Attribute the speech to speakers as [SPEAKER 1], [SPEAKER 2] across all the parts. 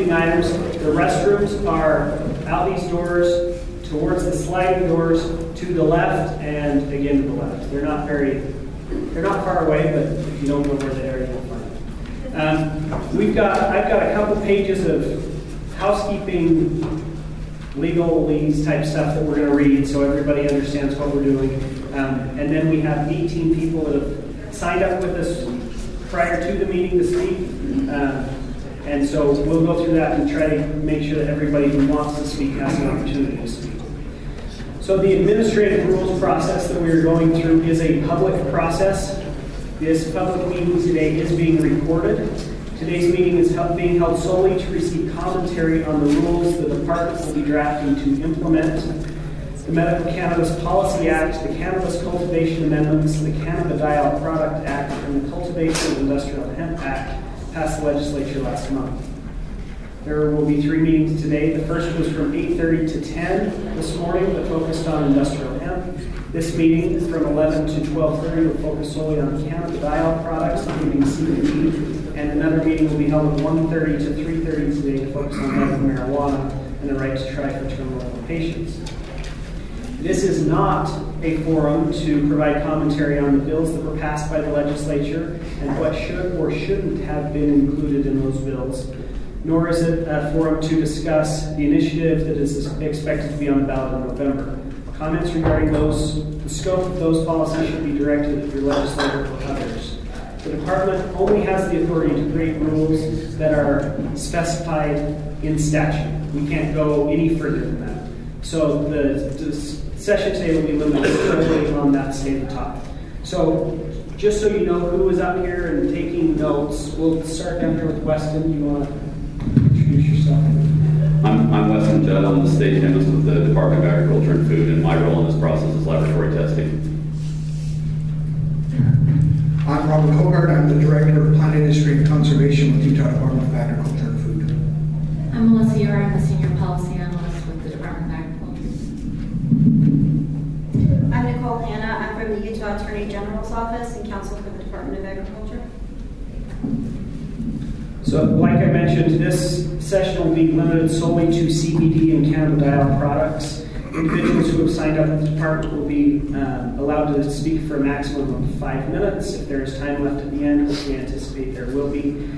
[SPEAKER 1] housekeeping items. The restrooms are out these doors, towards the sliding doors, to the left, and again to the left. They're not far away, but if you don't know where they are, you'll find them. I've got a couple pages of housekeeping, legalese type stuff that we're going to read so everybody understands what we're doing. And then we have 18 people that have signed up with us prior to the meeting to speak. And so we'll go through that and try to make sure that everybody who wants to speak has an opportunity to speak. So the administrative rules process that we are going through is a public process. This public meeting today is being recorded. Today's meeting is being held solely to receive commentary on the rules the department will be drafting to implement the Medical Cannabis Policy Act, the Cannabis Cultivation Amendments, the Cannabidiol Product Act, and the Cultivation of Industrial Hemp Act passed the legislature last month. There will be 3 meetings today. The first was from 8:30 to 10 this morning that focused on industrial hemp. This meeting from 11 to 12:30 will focus solely on cannabidiol products, including CBD. And another meeting will be held at 1:30 to 3:30 today to focus on medical marijuana and the right to try for terminal patients. This is not a forum to provide commentary on the bills that were passed by the legislature and what should or shouldn't have been included in those bills, nor is it a forum to discuss the initiative that is expected to be on the ballot in November. Comments regarding the scope of those policies should be directed at your legislator or others. The department only has the authority to create rules that are specified in statute. We can't go any further than that. So the session today will be limited solely on that stated topic. So just so you know who is up here and taking notes, we'll start down here with Weston. You want to introduce yourself?
[SPEAKER 2] I'm Weston Judd. I'm the state chemist with the Department of Agriculture and Food, and my role in this process is laboratory testing.
[SPEAKER 3] I'm Robert Hogard. I'm the Director of Plant Industry and Conservation with Utah Department of Agriculture and Food.
[SPEAKER 4] I'm Melissa Yora. I'm the Senior Policy Analyst with the Department of Agriculture.
[SPEAKER 5] I'm Nicole Hanna. I'm from the Utah Attorney General's Office and Counsel for the Department of Agriculture.
[SPEAKER 1] So, like I mentioned, this session will be limited solely to CBD and cannabidiol products. Individuals who have signed up with the department will be allowed to speak for a maximum of 5 minutes. If there is time left at the end, which we anticipate there will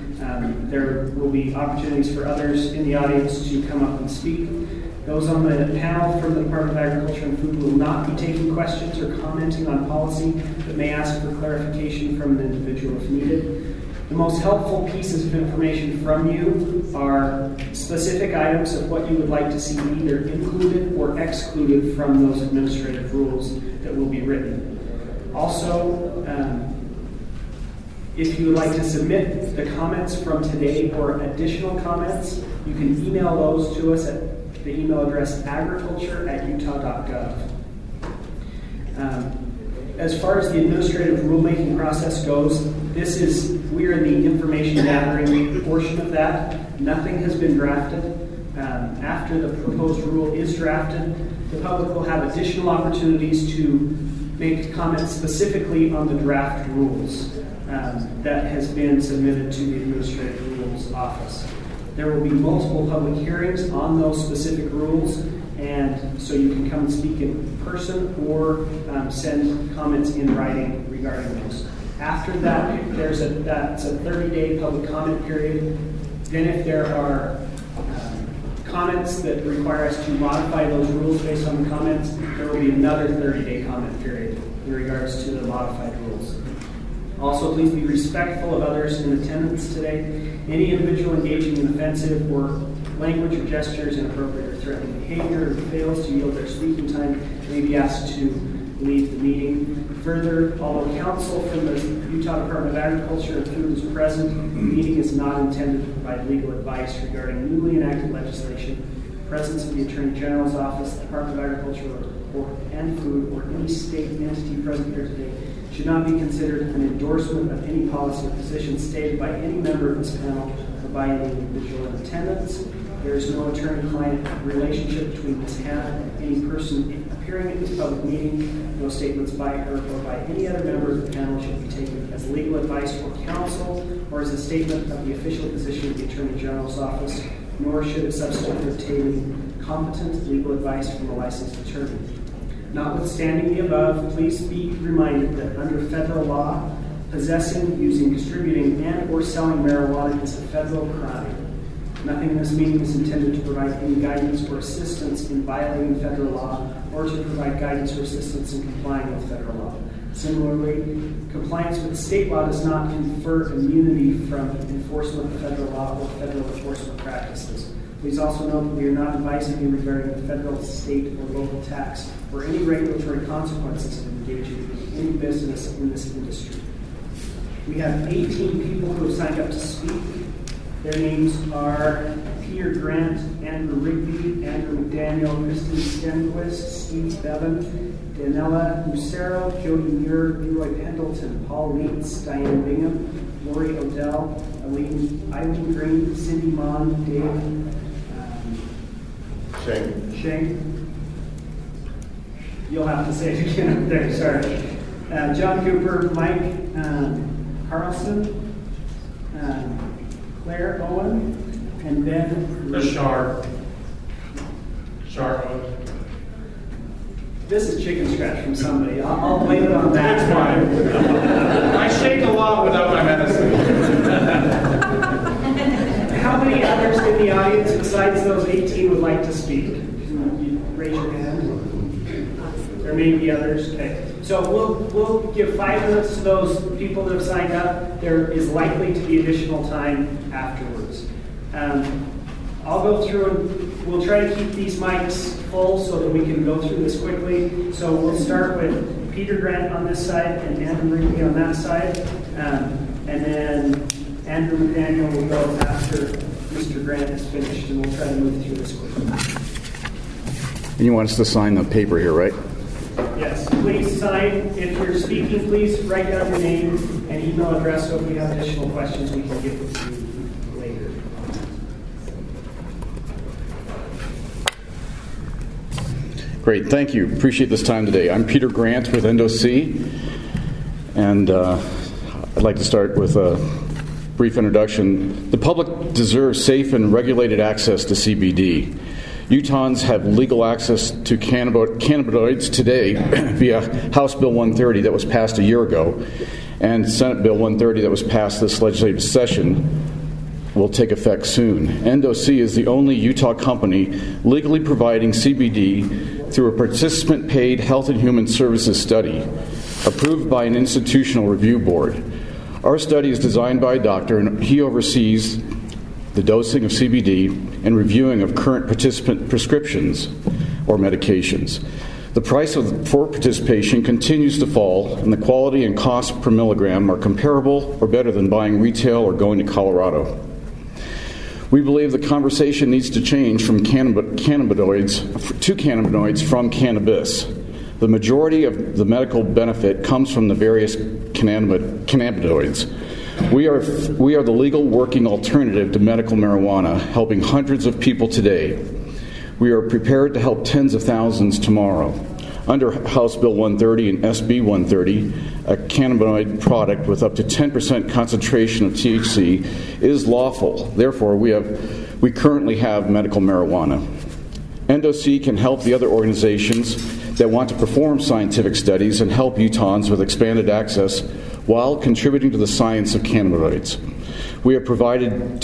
[SPEAKER 1] be opportunities for others in the audience to come up and speak. Those on the panel from the Department of Agriculture and Food will not be taking questions or commenting on policy, but may ask for clarification from an individual if needed. The most helpful pieces of information from you are specific items of what you would like to see either included or excluded from those administrative rules that will be written. Also, if you would like to submit the comments from today or additional comments, you can email those to us at the email address agriculture@utah.gov. As far as the administrative rulemaking process goes, we're in the information gathering portion of that. Nothing has been drafted. After the proposed rule is drafted, the public will have additional opportunities to make comments specifically on the draft rules that has been submitted to the Administrative Rules Office. There will be multiple public hearings on those specific rules, and so you can come and speak in person or send comments in writing regarding those. After that, that's a 30-day public comment period. Then if there are comments that require us to modify those rules based on the comments, there will be another 30-day comment period in regards to the modified rules. Also, please be respectful of others in attendance today. Any individual engaging in offensive or language or gestures, inappropriate or threatening behavior, or fails to yield their speaking time may be asked to leave the meeting. Further, although counsel from the Utah Department of Agriculture and Food is present, the meeting is not intended to provide legal advice regarding newly enacted legislation. The presence of the Attorney General's Office, the Department of Agriculture and Food, or any state entity present here today should not be considered an endorsement of any policy or position stated by any member of this panel or by any individual in attendance. There is no attorney-client relationship between Ms. Hanna and any person appearing at this public meeting. No statements by her or by any other member of the panel should be taken as legal advice or counsel or as a statement of the official position of the Attorney General's Office. nor should it substitute obtaining competent legal advice from a licensed attorney. Notwithstanding the above, please be reminded that under federal law, possessing, using, distributing, and/or selling marijuana is a federal crime. Nothing in this meeting is intended to provide any guidance or assistance in violating federal law or to provide guidance or assistance in complying with federal law. Similarly, compliance with state law does not confer immunity from enforcement of federal law or federal enforcement practices. Please also note that we are not advising you regarding the federal, state, or local tax or any regulatory consequences of engaging in any business in this industry. We have 18 people who have signed up to speak. Their names are Peter Grant, Andrew Rigby, Andrew McDaniel, Kristen Stenquist, Steve Bevan, Danella Lucero, Jody Muir, Leroy Pendleton, Paul Leitz, Diane Bingham, Lori Odell, Eileen Green, Cindy Mon, Dave Shane. You'll have to say it again up there, sorry. John Cooper, Mike Carlson, Claire Owen, and Ben
[SPEAKER 6] Shar Owen.
[SPEAKER 1] This is chicken scratch from somebody. I'll blame it on that.
[SPEAKER 6] That's fine. I shake a lot without my medicine.
[SPEAKER 1] How many others in the audience besides those 18 would like to speak? Can you raise your hand? There may be others. Okay. So we'll give 5 minutes to those people that have signed up. There is likely to be additional time afterwards. I'll go through and we'll try to keep these mics full so that we can go through this quickly. So we'll start with Peter Grant on this side and Andrew Rigby on that side. And then Andrew McDaniel will go after Mr. Grant is finished, and we'll try to move through this quickly.
[SPEAKER 7] And you want us to sign the paper here, right?
[SPEAKER 1] Yes, please sign. If you're speaking, please write down your name and email address so if we have additional questions we can get with you later.
[SPEAKER 7] Great, thank you. Appreciate this time today. I'm Peter Grant with EndoC, and I'd like to start with a brief introduction. The public deserves safe and regulated access to CBD. Utahns have legal access to cannabinoids today via House Bill 130 that was passed a year ago, and Senate Bill 130 that was passed this legislative session will take effect soon. EndoC is the only Utah company legally providing CBD through a participant-paid Health and Human Services study approved by an institutional review board. Our study is designed by a doctor, and he oversees the dosing of CBD and reviewing of current participant prescriptions or medications. The price for participation continues to fall, and the quality and cost per milligram are comparable or better than buying retail or going to Colorado. We believe the conversation needs to change from cannabinoids to cannabinoids from cannabis. The majority of the medical benefit comes from the various cannabinoids. We are the legal working alternative to medical marijuana, helping hundreds of people today. We are prepared to help tens of thousands tomorrow. Under House Bill 130 and SB 130, a cannabinoid product with up to 10% concentration of THC is lawful. Therefore, we currently have medical marijuana. EndoC can help the other organizations that want to perform scientific studies and help Utahns with expanded access while contributing to the science of cannabinoids. We have provided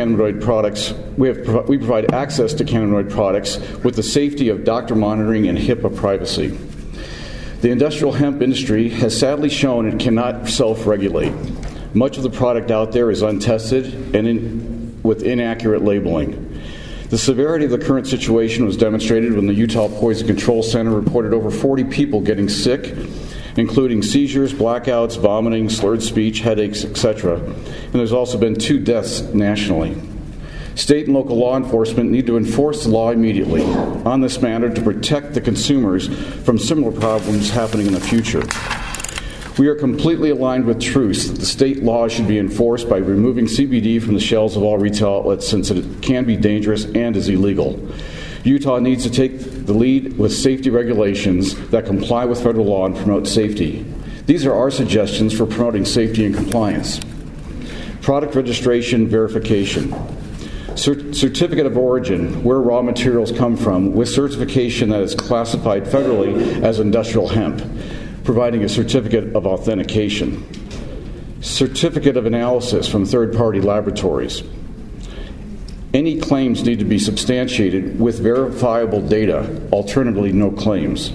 [SPEAKER 7] we provide access to cannabinoid products with the safety of doctor monitoring and HIPAA privacy. The industrial hemp industry has sadly shown it cannot self-regulate. Much of the product out there is untested and with inaccurate labeling. The severity of the current situation was demonstrated when the Utah Poison Control Center reported over 40 people getting sick, including seizures, blackouts, vomiting, slurred speech, headaches, etc. And there's also been 2 deaths nationally. State and local law enforcement need to enforce the law immediately on this matter to protect the consumers from similar problems happening in the future. We are completely aligned with Truce that the state law should be enforced by removing CBD from the shelves of all retail outlets since it can be dangerous and is illegal. Utah needs to take the lead with safety regulations that comply with federal law and promote safety. These are our suggestions for promoting safety and compliance. Product registration verification. Certificate of origin, where raw materials come from, with certification that is classified federally as industrial hemp, providing a certificate of authentication. Certificate of analysis from third-party laboratories. Any claims need to be substantiated with verifiable data, alternatively no claims.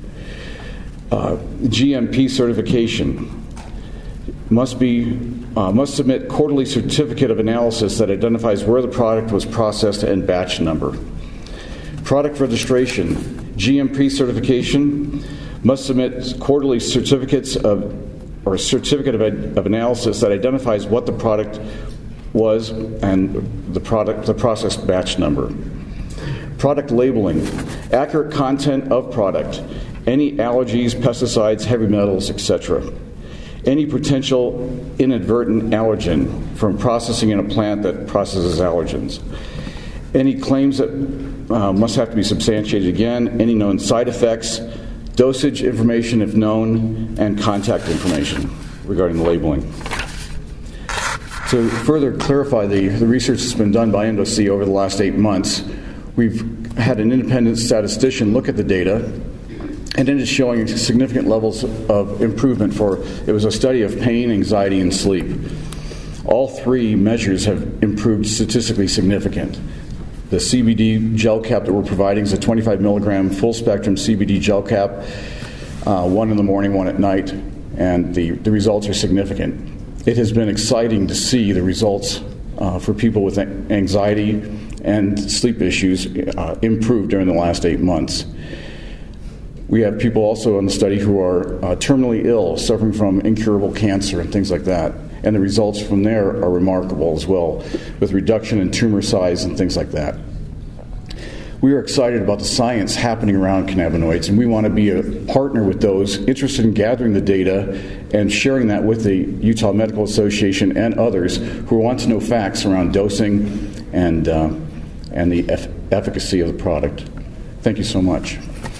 [SPEAKER 7] GMP certification. Must submit quarterly certificate of analysis that identifies where the product was processed and batch number. Product registration, GMP certification, must submit quarterly certificate of analysis that identifies what the product was and the process batch number. Product labeling, accurate content of product, any allergies, pesticides, heavy metals, etc. Any potential inadvertent allergen from processing in a plant that processes allergens. Any claims that must have to be substantiated again, any known side effects, dosage information if known, and contact information regarding the labeling. To further clarify the research that's been done by EndoC over the last 8 months, we've had an independent statistician look at the data, and it is showing significant levels of improvement it was a study of pain, anxiety, and sleep. All 3 measures have improved statistically significant. The CBD gel cap that we're providing is a 25 milligram full spectrum CBD gel cap, 1 in the morning, 1 at night, and the results are significant. It has been exciting to see the results for people with anxiety and sleep issues improve during the last 8 months. We have people also in the study who are terminally ill, suffering from incurable cancer and things like that. And the results from there are remarkable as well, with reduction in tumor size and things like that. We are excited about the science happening around cannabinoids, and we want to be a partner with those interested in gathering the data and sharing that with the Utah Medical Association and others who want to know facts around dosing and the efficacy of the product. Thank you so much.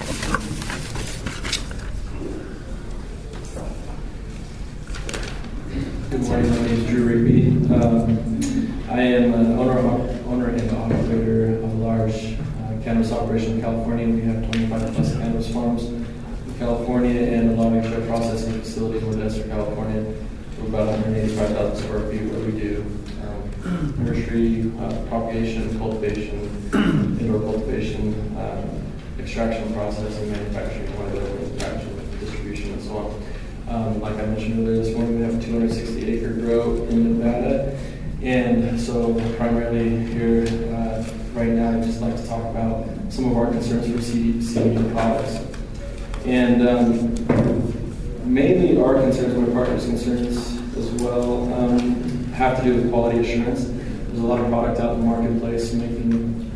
[SPEAKER 8] Good morning, my name is Drew Rigby. I am an owner and operator of a large cannabis operation in California. We have 25 plus cannabis farms in California and a long-term processing facility in Modesto, California. We're about 185,000 square feet where we do nursery, propagation, cultivation, indoor cultivation, extraction, processing, manufacturing, manufacturing, distribution, and so on. Like I mentioned earlier this morning, we have a 260-acre grow in Nevada. And so primarily here right now, I'd just like to talk about some of our concerns for CBD products. And mainly our concerns, my partner's concerns as well, have to do with quality assurance. There's a lot of product out in the marketplace making,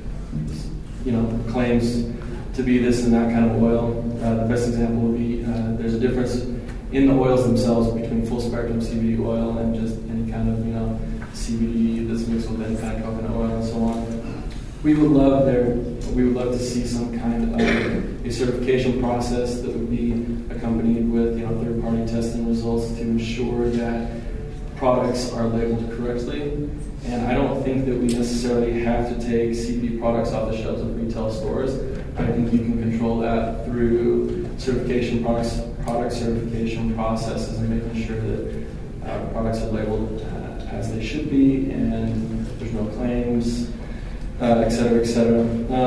[SPEAKER 8] claims to be this and that kind of oil. The best example would be there's a difference in the oils themselves between full spectrum CBD oil and just any kind of CBD that's mixed with any kind of coconut oil and so on. We would love to see some kind of a certification process that would be accompanied with third-party testing results to ensure that products are labeled correctly. And I don't think that we necessarily have to take CBD products off the shelves of retail stores. I think you can control that through certification product certification processes and making sure that products are labeled as they should be and there's no claims, et cetera, et cetera.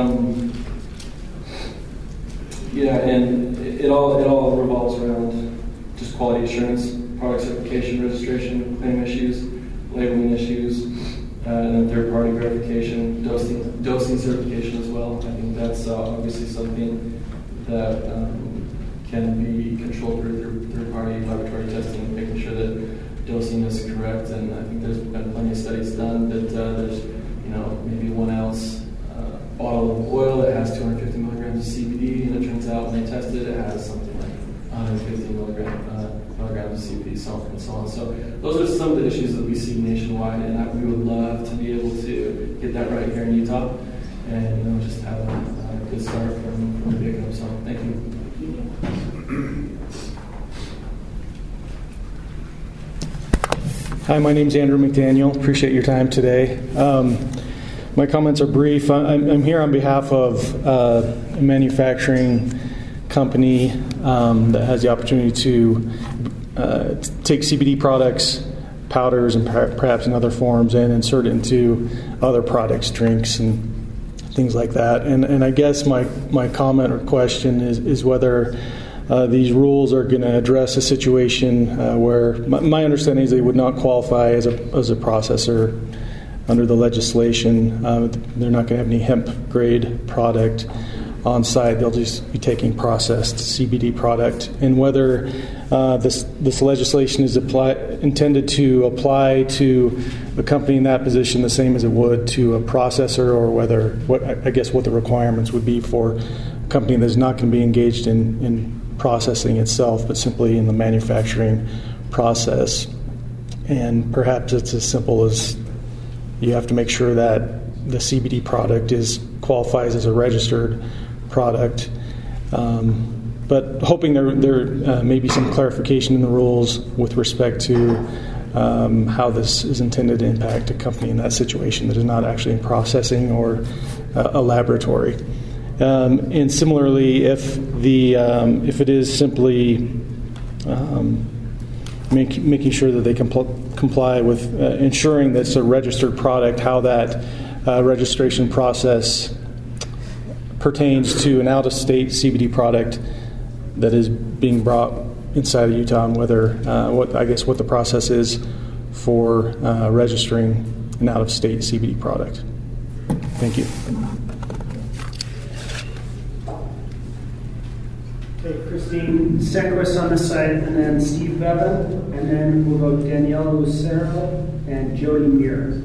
[SPEAKER 8] And it all revolves around just quality assurance, product certification, registration, claim issues, labeling issues, and then third-party verification, dosing certification as well. I think that's obviously something that can be controlled through third-party laboratory testing, making sure that dosing is correct. And I think there's been plenty of studies done that there's maybe 1 ounce bottle of oil that has 250 milligrams of CBD, and it turns out when they tested it has something like 150 milligrams of CBD, so on and so on. So those are some of the issues that we see nationwide, and we would love to be able to get that right here in Utah, and just have a good start from the beginning. So thank you.
[SPEAKER 9] Hi, my name's Andrew McDaniel. Appreciate your time today. My comments are brief. I'm here on behalf of a manufacturing company that has the opportunity to take CBD products, powders, and perhaps in other forms, and insert it into other products, drinks, and things like that. And I guess my comment or question is whether these rules are going to address a situation where my understanding is they would not qualify as a processor under the legislation. They're not going to have any hemp grade product on site. They'll just be taking processed CBD product. And whether this legislation is intended to apply to a company in that position the same as it would to a processor, or whether what the requirements would be for a company that's not going to be engaged in processing itself, but simply in the manufacturing process. And perhaps it's as simple as you have to make sure that the CBD product qualifies as a registered product. But hoping there may be some clarification in the rules with respect to how this is intended to impact a company in that situation that is not actually in processing or a laboratory. And similarly, if it is simply making sure that they comply with ensuring that it's a registered product, how that registration process pertains to an out-of-state CBD product that is being brought inside of Utah, and whether what the process is for registering an out-of-state CBD product. Thank you.
[SPEAKER 1] Okay, Christine Sequist on this side, and then Steve Bevan, and then we'll go Danielle Lucero and Jody Muir.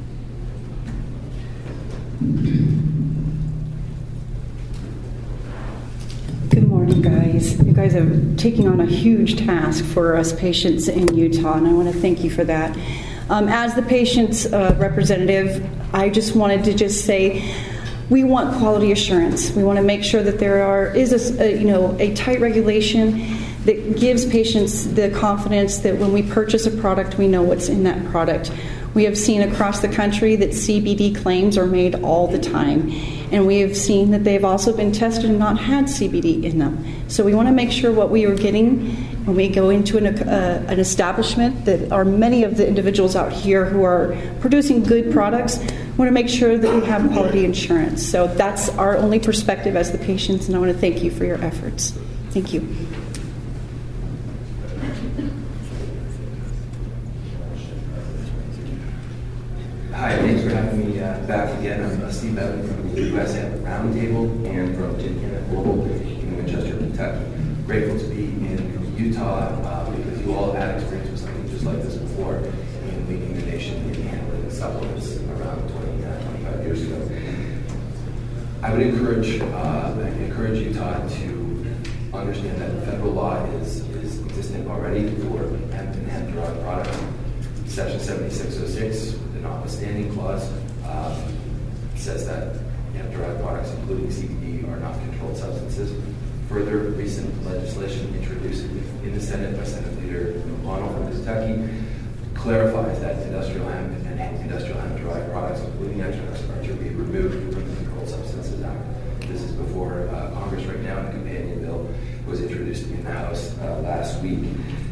[SPEAKER 10] Good morning, guys. You guys are taking on a huge task for us patients in Utah, and I want to thank you for that. As the patient's representative, I just wanted to say we want quality assurance. We want to make sure that there is a tight regulation that gives patients the confidence that when we purchase a product, we know what's in that product. We have seen across the country that CBD claims are made all the time, and we have seen that they've also been tested and not had CBD in them. So we want to make sure what we are getting when we go into an establishment, that are many of the individuals out here who are producing good products, want to make sure that we have quality insurance. So that's our only perspective as the patients, and I want to thank you for your efforts. Thank you.
[SPEAKER 11] Hi, thanks for having me back again. I'm Steve Bevan from the U.S. Roundtable and from Gincana Global in Winchester, Kentucky. Grateful to be in Utah because you all had experience with something just like this before in leading the nation in handling supplements around 25 years ago. I would encourage Utah to understand that federal law is existing already for hemp and hemp-derived products. Section 7606, the notwithstanding clause, says that hemp-derived products, including CBD, are not controlled substances. Further recent legislation introduced in the Senate by Senate Leader McConnell from Kentucky clarifies that industrial hemp and industrial hemp-derived products, including extracts, are to be removed from the Controlled Substances Act. This is before Congress right now, and a companion bill was introduced in the House last week.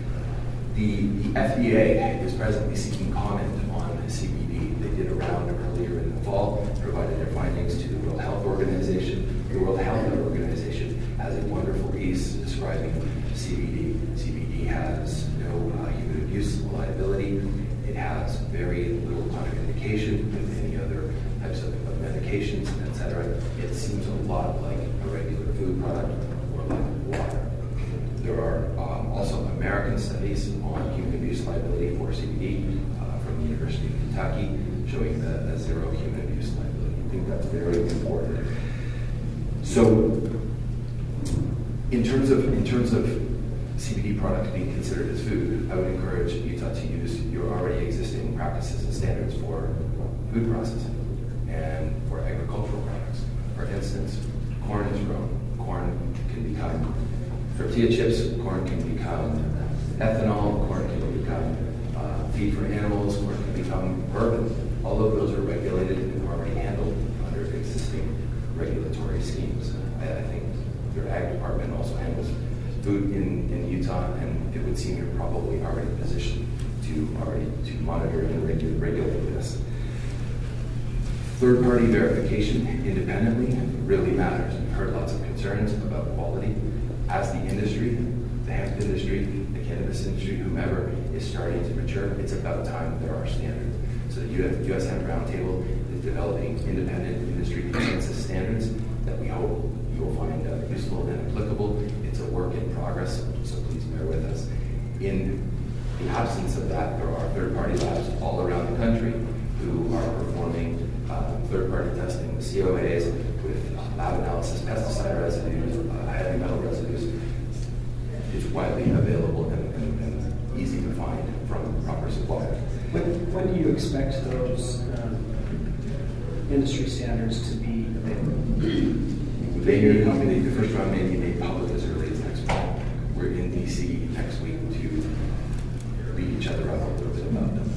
[SPEAKER 11] The FDA is presently seeking comment on CBD. They did a round earlier in the fall, provided their findings to the World Health Organization. The World Health Organization has a wonderful piece describing CBD. CBD has no human abuse liability. It has very little contraindication with any other types of medications, etc. It seems a lot like a regular food product or like water. There are also American studies on human abuse liability for CBD from the University of Kentucky, showing the zero human abuse liability. I think that's very important. So, in terms of CBD products being considered as food, I would encourage Utah to use your already existing practices and standards for food processing and for agricultural products. For instance, corn is grown. Corn can become tortilla chips, corn can become ethanol, corn can become feed for animals, corn can become bourbon. All of those are regulated and already handled food in Utah, and it would seem you're probably already positioned to monitor and regulate this. Third-party verification independently really matters. We've heard lots of concerns about quality. As the industry, the hemp industry, the cannabis industry, whomever is starting to mature, it's about time there are standards. So the U.S. Hemp Roundtable is developing independent industry consensus standards that we hope you will find useful and applicable. It's a work in progress, so please bear with us. In the absence of that, there are third-party labs all around the country who are performing third-party testing with COAs, with lab analysis, pesticide residues, heavy metal residues. It's widely available and easy to find from proper suppliers.
[SPEAKER 1] When do you expect those industry standards to be available?
[SPEAKER 11] The first round may be made public as early as next week. We're in DC next week to beat each other up a little bit about them.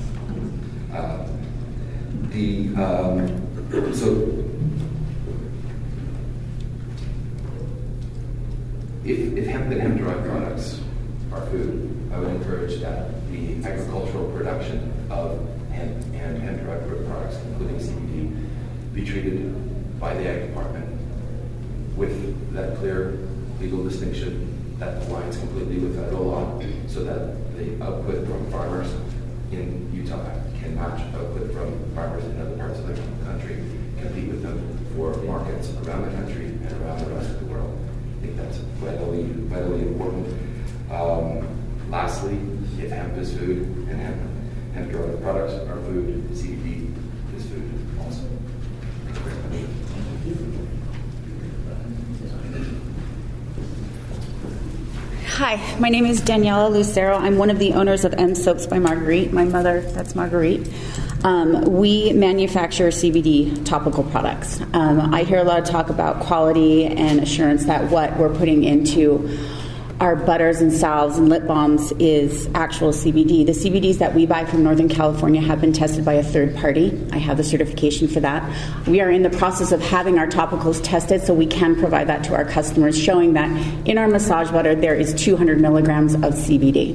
[SPEAKER 11] If hemp and hemp-derived products are food, I would encourage that the agricultural production of hemp and hemp-derived products, including CBD, be treated by the Ag Department with that clear legal distinction that aligns completely with federal law, so that the output from farmers in Utah can match output from farmers in other parts of the country, compete with them for markets around the country and around the rest of the world. I think that's vitally important. Lastly, if hemp is food and hemp-derived products are food, CBD is food also. Thank you very much.
[SPEAKER 12] Hi, my name is Daniela Lucero. I'm one of the owners of M Soaps by Marguerite. My mother, that's Marguerite. We manufacture CBD topical products. I hear a lot of talk about quality and assurance that what we're putting into our butters and salves and lip balms is actual CBD. The CBDs that we buy from Northern California have been tested by a third party. I have the certification for that. We are in the process of having our topicals tested so we can provide that to our customers, showing that in our massage butter there is 200 milligrams of CBD.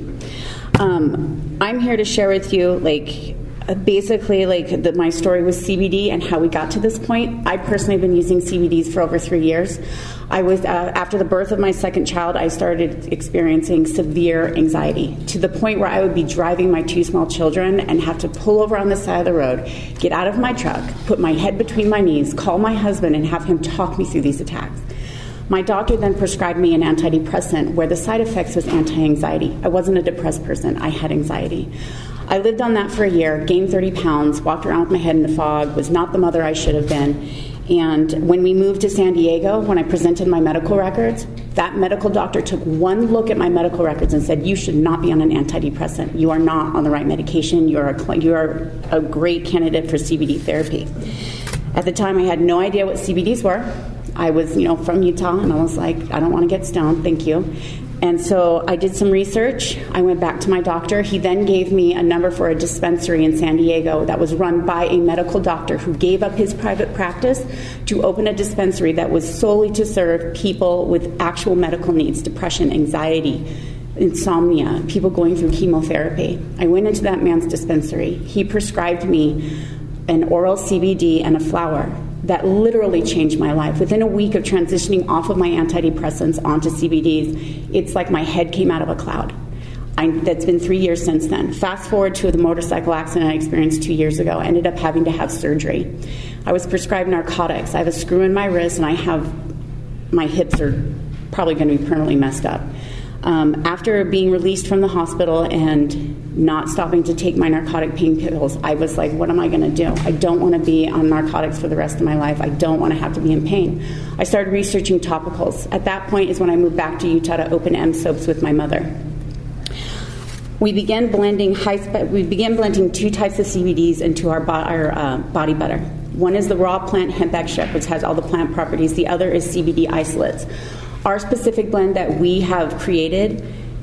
[SPEAKER 12] I'm here to share with you basically my story with CBD and how we got to this point. I personally have been using CBDs for over 3 years. I was after the birth of my second child, I started experiencing severe anxiety to the point where I would be driving my 2 small children and have to pull over on the side of the road, get out of my truck, put my head between my knees, call my husband, and have him talk me through these attacks. My doctor then prescribed me an antidepressant where the side effects was anti-anxiety. I wasn't a depressed person. I had anxiety. I lived on that for a year, gained 30 pounds, walked around with my head in the fog, was not the mother I should have been. And when we moved to San Diego, when I presented my medical records, that medical doctor took one look at my medical records and said, "You should not be on an antidepressant. You are not on the right medication. You are a great candidate for CBD therapy." At the time, I had no idea what CBDs were. I was, from Utah, and I was like, I don't want to get stoned, thank you. And so I did some research. I went back to my doctor. He then gave me a number for a dispensary in San Diego that was run by a medical doctor who gave up his private practice to open a dispensary that was solely to serve people with actual medical needs, depression, anxiety, insomnia, people going through chemotherapy. I went into that man's dispensary. He prescribed me an oral CBD and a flower that literally changed my life. Within a week of transitioning off of my antidepressants onto CBDs, it's like my head came out of a cloud. That's been 3 years since then. Fast forward to the motorcycle accident I experienced 2 years ago. I ended up having to have surgery. I was prescribed narcotics. I have a screw in my wrist, and my hips are probably going to be permanently messed up. After being released from the hospital and not stopping to take my narcotic pain pills, I was like, what am I going to do? I don't want to be on narcotics for the rest of my life. I don't want to have to be in pain. I started researching topicals. At that point is when I moved back to Utah to open M Soaps with my mother. We began blending 2 types of CBDs into our body butter. One is the raw plant hemp extract, which has all the plant properties. The other is CBD isolates. Our specific blend that we have created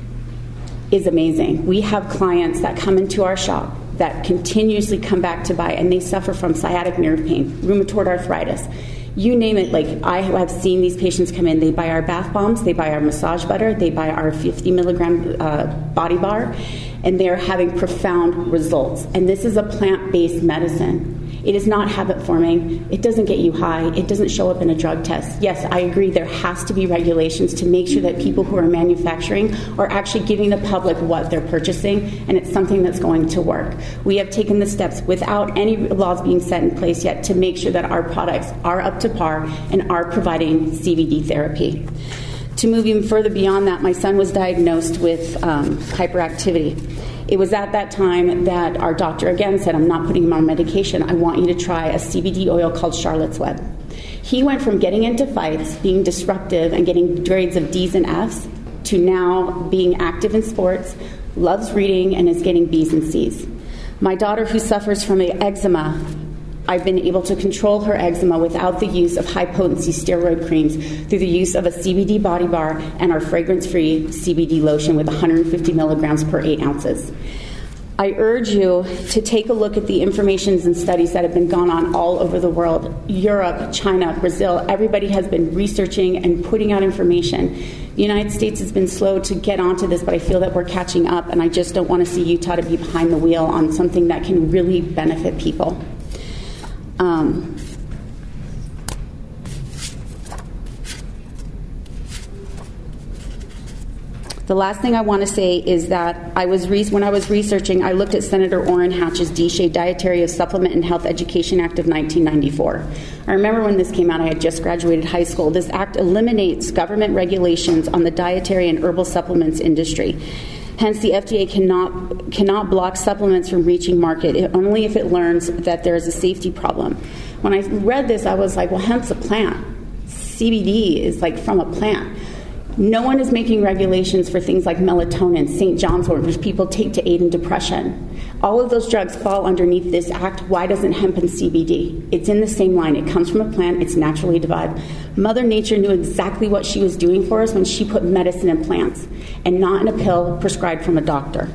[SPEAKER 12] is amazing. We have clients that come into our shop that continuously come back to buy, and they suffer from sciatic nerve pain, rheumatoid arthritis, You name it. Like, I have seen these patients come in, they buy our bath bombs, they buy our massage butter, they buy our 50 milligram body bar, and they're having profound results. And this is a plant-based medicine. It is not habit forming. It doesn't get you high. It doesn't show up in a drug test. Yes, I agree there has to be regulations to make sure that people who are manufacturing are actually giving the public what they're purchasing, and it's something that's going to work. We have taken the steps without any laws being set in place yet to make sure that our products are up to par and are providing CBD therapy. To move even further beyond that, my son was diagnosed with hyperactivity. It was at that time that our doctor again said, I'm not putting him on medication. I want you to try a CBD oil called Charlotte's Web. He went from getting into fights, being disruptive, and getting grades of D's and F's, to now being active in sports, loves reading, and is getting B's and C's. My daughter, who suffers from eczema, I've been able to control her eczema without the use of high-potency steroid creams through the use of a CBD body bar and our fragrance-free CBD lotion with 150 milligrams per 8 ounces. I urge you to take a look at the informations and studies that have been gone on all over the world. Europe, China, Brazil, everybody has been researching and putting out information. The United States has been slow to get onto this, but I feel that we're catching up, and I just don't want to see Utah to be behind the wheel on something that can really benefit people. The last thing I want to say is that when I was researching, I looked at Senator Orrin Hatch's DSHEA Dietary Supplement and Health Education Act of 1994. I remember when this came out, I had just graduated high school. This act eliminates government regulations on the dietary and herbal supplements industry. Hence, the FDA cannot block supplements from reaching market, only if it learns that there is a safety problem. When I read this, I was like, well, hemp's a plant. CBD is like from a plant. No one is making regulations for things like melatonin, St. John's wort, which people take to aid in depression. All of those drugs fall underneath this act. Why doesn't hemp and CBD? It's in the same line. It comes from a plant. It's naturally derived. Mother Nature knew exactly what she was doing for us when she put medicine in plants and not in a pill prescribed from a doctor.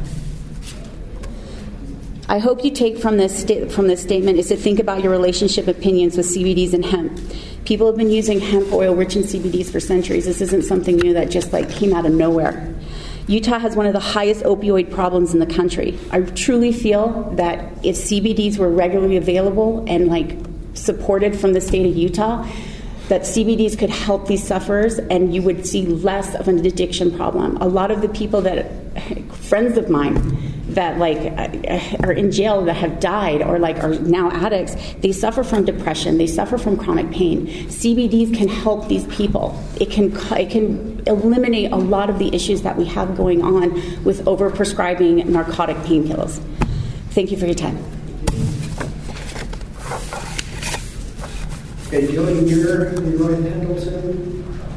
[SPEAKER 12] I hope you take from this statement is to think about your relationship opinions with CBDs and hemp. People have been using hemp oil rich in CBDs for centuries. This isn't something new that just came out of nowhere. Utah has one of the highest opioid problems in the country. I truly feel that if CBDs were regularly available and supported from the state of Utah, that CBDs could help these sufferers and you would see less of an addiction problem. A lot of the people friends of mine that are in jail that have died or are now addicts, they suffer from depression, they suffer from chronic pain. CBDs can help these people. It can eliminate a lot of the issues that we have going on with overprescribing narcotic painkillers. Thank you for your time.
[SPEAKER 1] Okay, Jody Muir, Leroy Pendleton.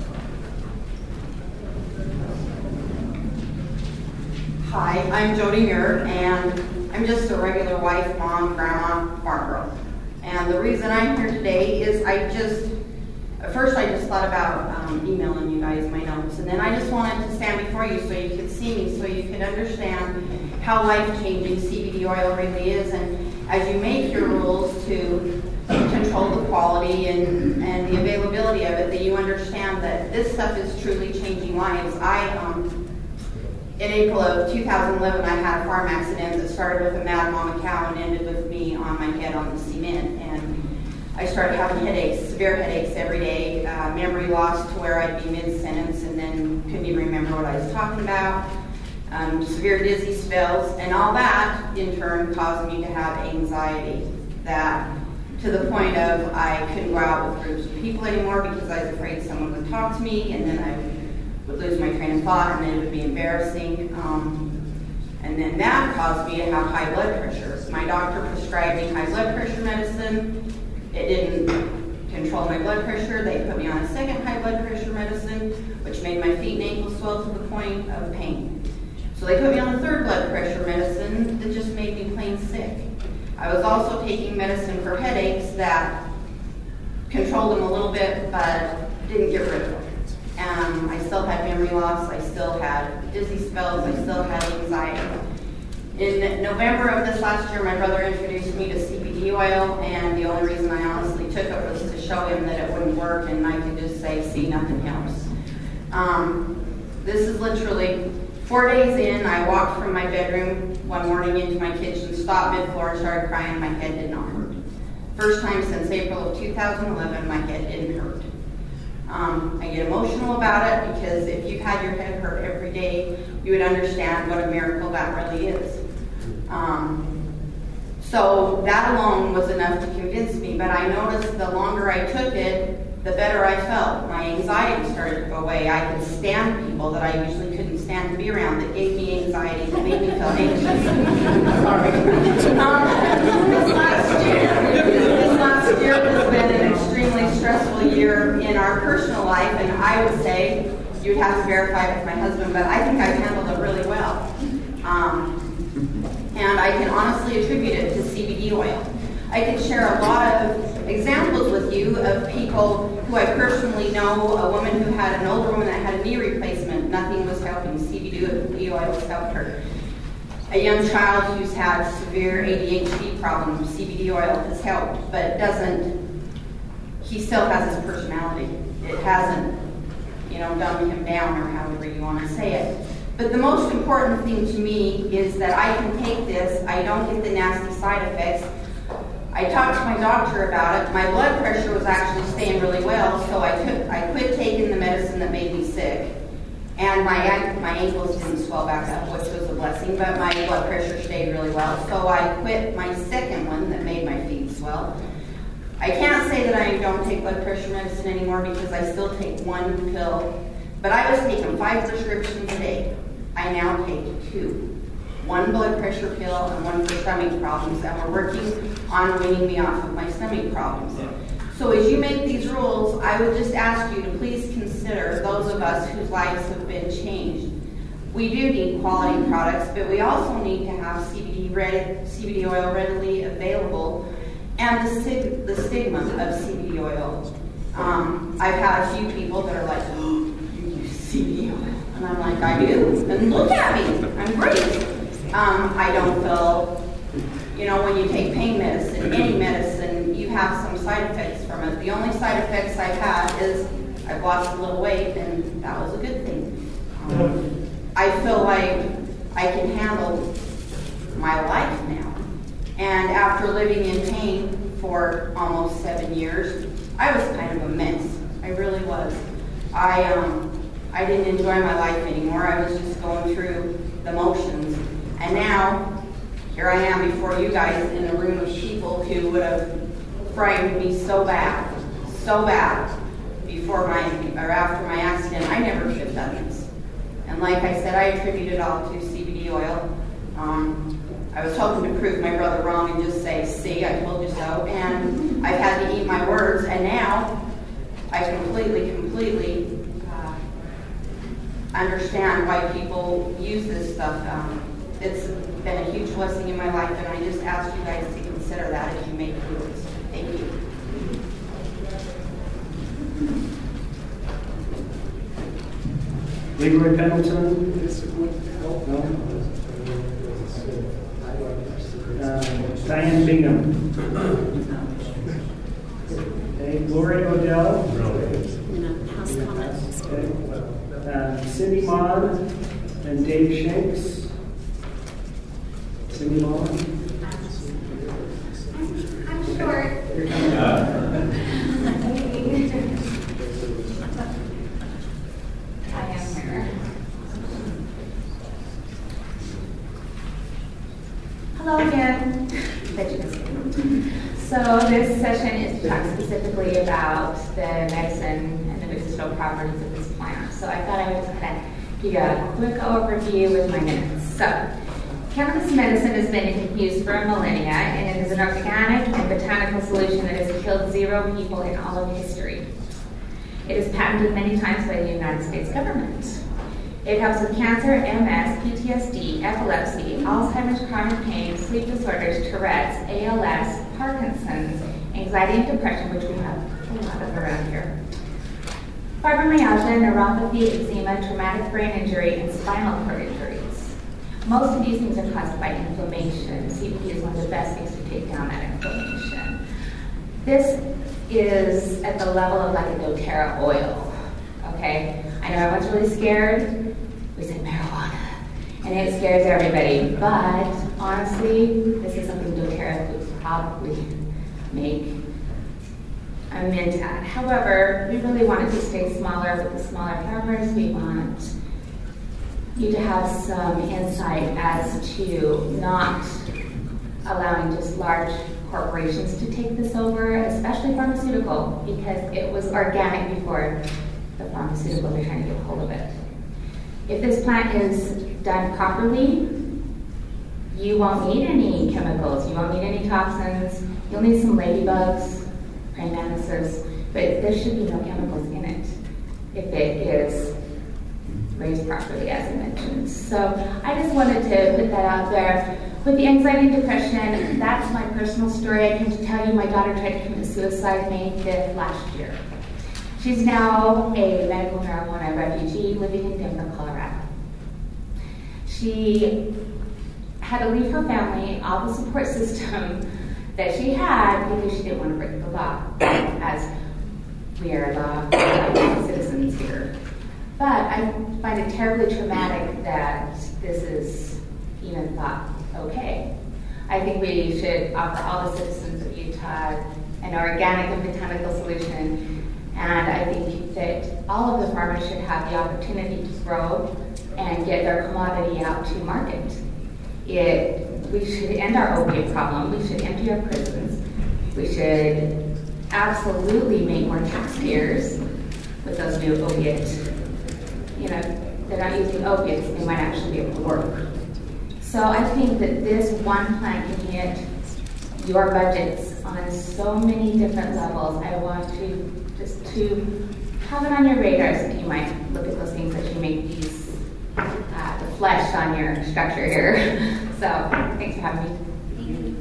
[SPEAKER 13] Hi, I'm Jody Muir, and I'm just a regular wife, mom, grandma, farm girl. And the reason I'm here today is at first I just thought about emailing you guys my notes, and then I just wanted to stand before you so you could see me, so you could understand how life-changing CBD oil really is, and as you make your rules to control the quality and the availability of it, that you understand that this stuff is truly changing lives. In April of 2011, I had a farm accident that started with a mad mama cow and ended with me on my head on the cement. And I started having headaches, severe headaches every day, memory loss to where I'd be mid-sentence and then couldn't even remember what I was talking about, severe dizzy spells, and all that in turn caused me to have anxiety that to the point of I couldn't go out with groups of people anymore because I was afraid someone would talk to me, and then I would lose my train of thought, and then it would be embarrassing. And then that caused me to have high blood pressure. My doctor prescribed me high blood pressure medicine. It didn't control my blood pressure. They put me on a second high blood pressure medicine, which made my feet and ankles swell to the point of pain. So they put me on a third blood pressure medicine that just made me plain sick. I was also taking medicine for headaches that controlled them a little bit, but didn't get rid of them. I still had memory loss, I still had dizzy spells, I still had anxiety. In November of this last year, my brother introduced me to CBD oil, and the only reason I honestly took it was to show him that it wouldn't work, and I could just say, see, nothing helps. This is literally 4 days in. I walked from my bedroom one morning into my kitchen, stopped mid-floor, and started crying. My head did not hurt. First time since April of 2011, my head didn't hurt. I get emotional about it because if you've had your head hurt every day, you would understand what a miracle that really is. So that alone was enough to convince me, but I noticed the longer I took it, the better I felt. My anxiety started to go away. I could stand people that I usually couldn't stand to be around that gave me anxiety, that made me feel anxious. Sorry. This last year has been an extremely stressful year in our personal life, and I would say, you'd have to verify with my husband, but I think I've handled it really well. And I can honestly attribute it to CBD oil. I can share a lot of examples with you of people who I personally know, a woman who had an older woman that had a knee replacement. Nothing was helping. CBD oil has helped her. A young child who's had severe ADHD problems, CBD oil has helped, but he still has his personality. It hasn't, dumbed him down, or however you want to say it. But the most important thing to me is that I can take this, I don't get the nasty side effects. I talked to my doctor about it. My blood pressure was actually staying really well, so I quit taking the medicine that made me sick. And my ankles didn't swell back up, which was a blessing, but my blood pressure stayed really well. So I quit my second one that made my feet swell. I can't say that I don't take blood pressure medicine anymore because I still take one pill. But I was taking 5 prescriptions a day. I now take 2. 1 blood pressure pill and 1 for stomach problems, and we're working on weaning me off of my stomach problems. So as you make these rules, I would just ask you to please consider those of us whose lives have been changed. We do need quality products, but we also need to have CBD oil readily available, and the stigma of CBD oil. I've had a few people that are like, oh, you use CBD oil. And I'm like, I do. And look at me. I'm great. I don't feel, when you take pain medicine, any medicine, you have some side effects from it. The only side effects I've had is I've lost a little weight, and that was a good thing. I feel like I can handle my life now. And after living in pain for almost 7 years, I was kind of a mess. I really was. I didn't enjoy my life anymore. I was just going through the motions. And now, here I am before you guys in a room of people who would have framed me so bad, before after my accident. I never should have done this. And like I said, I attribute it all to CBD oil. I was hoping to prove my brother wrong and just say, see, I told you so. And I've had to eat my words, and now I completely understand why people use this stuff. It's been a huge blessing in my life, and I just ask you guys to consider that as you make rules. Thank you.
[SPEAKER 1] Leroy Pendleton. No. Diane Bingham. Okay. Gloria Odell.
[SPEAKER 4] House comments.
[SPEAKER 1] Okay. Cindy Maud and Dave Shanks. Cindy Maud.
[SPEAKER 5] I'm short. I am here. Hello again. So this session is to talk specifically about the medicine and the medicinal properties of this plant. So I thought I would just kind of give you a quick overview with my minutes. So cannabis medicine has been used for millennia, and it is an organic and botanical solution that has killed 0 people in all of history. It is patented many times by the United States government. It helps with cancer, MS, PTSD, epilepsy, Alzheimer's, chronic pain, sleep disorders, Tourette's, ALS, Parkinson's, anxiety and depression, which we have a lot of around here, fibromyalgia, neuropathy, eczema, traumatic brain injury, and spinal cord injuries. Most of these things are caused by inflammation. CBD is one of the best things to take down that inflammation. This is at the level of like a doTERRA oil, okay? I know everyone's really scared. We said marijuana, and it scares everybody. But honestly, this is something doTERRA would probably make a mint at. However, we really want it to stay smaller with the smaller farmers. We want you to have some insight as to not allowing just large corporations to take this over, especially pharmaceutical, because it was organic before the pharmaceuticals are trying to get a hold of it. If this plant is done properly, you won't need any chemicals, you won't need any toxins, you'll need some ladybugs, praying mantises, but there should be no chemicals in it if it is raised properly, as I mentioned. So I just wanted to put that out there. With the anxiety and depression, that's my personal story. I came to tell you my daughter tried to commit suicide May 5th last year. She's now a medical marijuana refugee living in Denver, Colorado. She had to leave her family, all the support system that she had, because she didn't want to break the law, as we are law citizens here. But I find it terribly traumatic that this is even thought okay. I think we should offer all the citizens of Utah an organic and botanical solution, and I think that all of the farmers should have the opportunity to grow and get their commodity out to market. We should end our opiate problem. We should empty our prisons. We should absolutely make more taxpayers with those new opiates. You know, they're not using opiates, they might actually be able to work. So I think that this one plant can hit your budgets on so many different levels. I want to just to have it on your radar so that you might look at those things as you make these, the flesh on your structure here. So thanks for having me.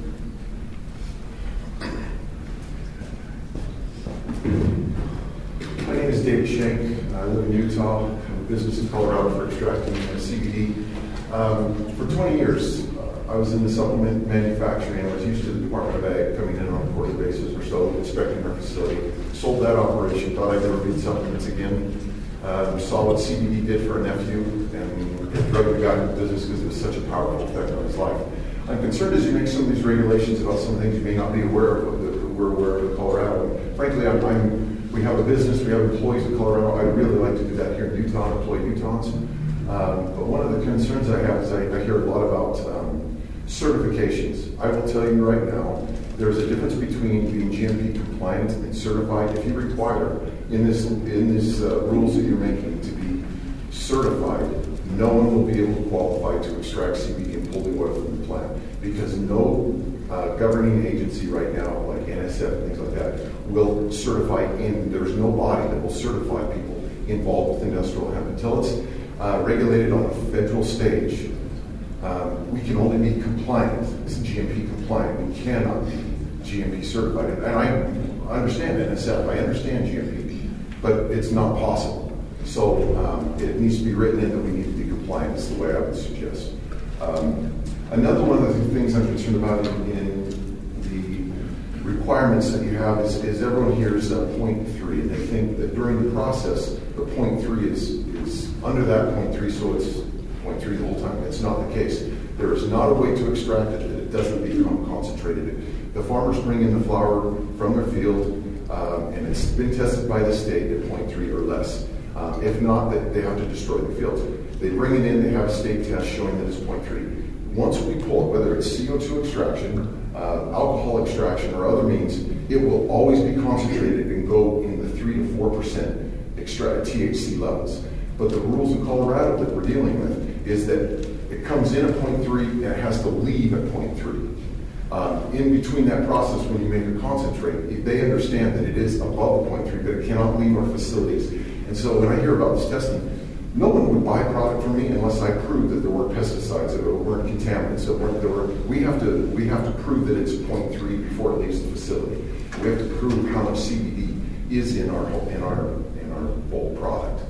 [SPEAKER 14] My name is David Schenk. I live in Utah. I have a business in Colorado for extracting CBD. For 20 years, I was in the supplement manufacturing. I was used to the Department of Ag coming in on a quarterly basis or so, inspecting our facility. Sold that operation, thought I'd never be in supplements again. Saw what CBD did for a nephew, and drug the guy into business because it was such a powerful effect on his life. I'm concerned as you make some of these regulations about some things you may not be aware of, that we're aware of in Colorado. Frankly, we have a business, we have employees in Colorado. I'd really like to do that here in Utah, employ Utahns. But one of the concerns I have is I hear a lot about certifications. I will tell you right now, there's a difference between being GMP compliant and certified. If you require in this rules that you're making to be certified, no one will be able to qualify to extract CBD and pull the oil from the plant, because no governing agency right now, like NSF and things like that, will certify there's no body that will certify people involved with industrial hemp. Until it's regulated on a federal stage, we can only be compliant. It's GMP compliant. We cannot be GMP certified. And I understand NSF, I understand GMP, but it's not possible. So it needs to be written in that we need to be compliant, is the way I would suggest. Another one of the things I'm concerned about in the requirements that you have is everyone here is at 0.3, and they think that during the process, the 0.3 is under that 0.3, so it's 0.3 the whole time. It's not the case. There is not a way to extract it that it doesn't become concentrated. The farmers bring in the flower from their field, and it's been tested by the state at 0.3 or less. If not, they have to destroy the fields. They bring it in, they have a state test showing that it's 0.3. Once we pull it, whether it's CO2 extraction, alcohol extraction, or other means, it will always be concentrated and go in the 3 to 4% THC levels. But the rules in Colorado that we're dealing with is that it comes in at 0.3 and it has to leave at 0.3. In between that process, when you make a concentrate, they understand that it is above 0.3, but it cannot leave our facilities. And so when I hear about this testing, no one would buy product from me unless I prove that there weren't pesticides, that there weren't contaminants, we have to prove that it's 0.3 before it leaves the facility. We have to prove how much CBD is in our whole product.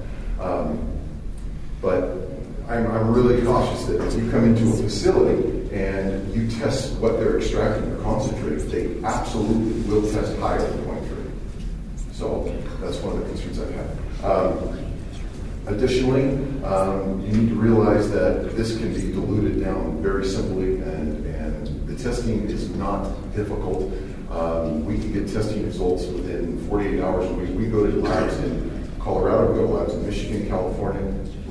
[SPEAKER 14] But I'm really cautious that if you come into a facility and you test what they're extracting or concentrating, they absolutely will test higher than 0.3. That's one of the concerns I've had. Additionally, you need to realize that this can be diluted down very simply, and the testing is not difficult. We can get testing results within 48 hours. We go to labs in Colorado, we go to labs in Michigan, California.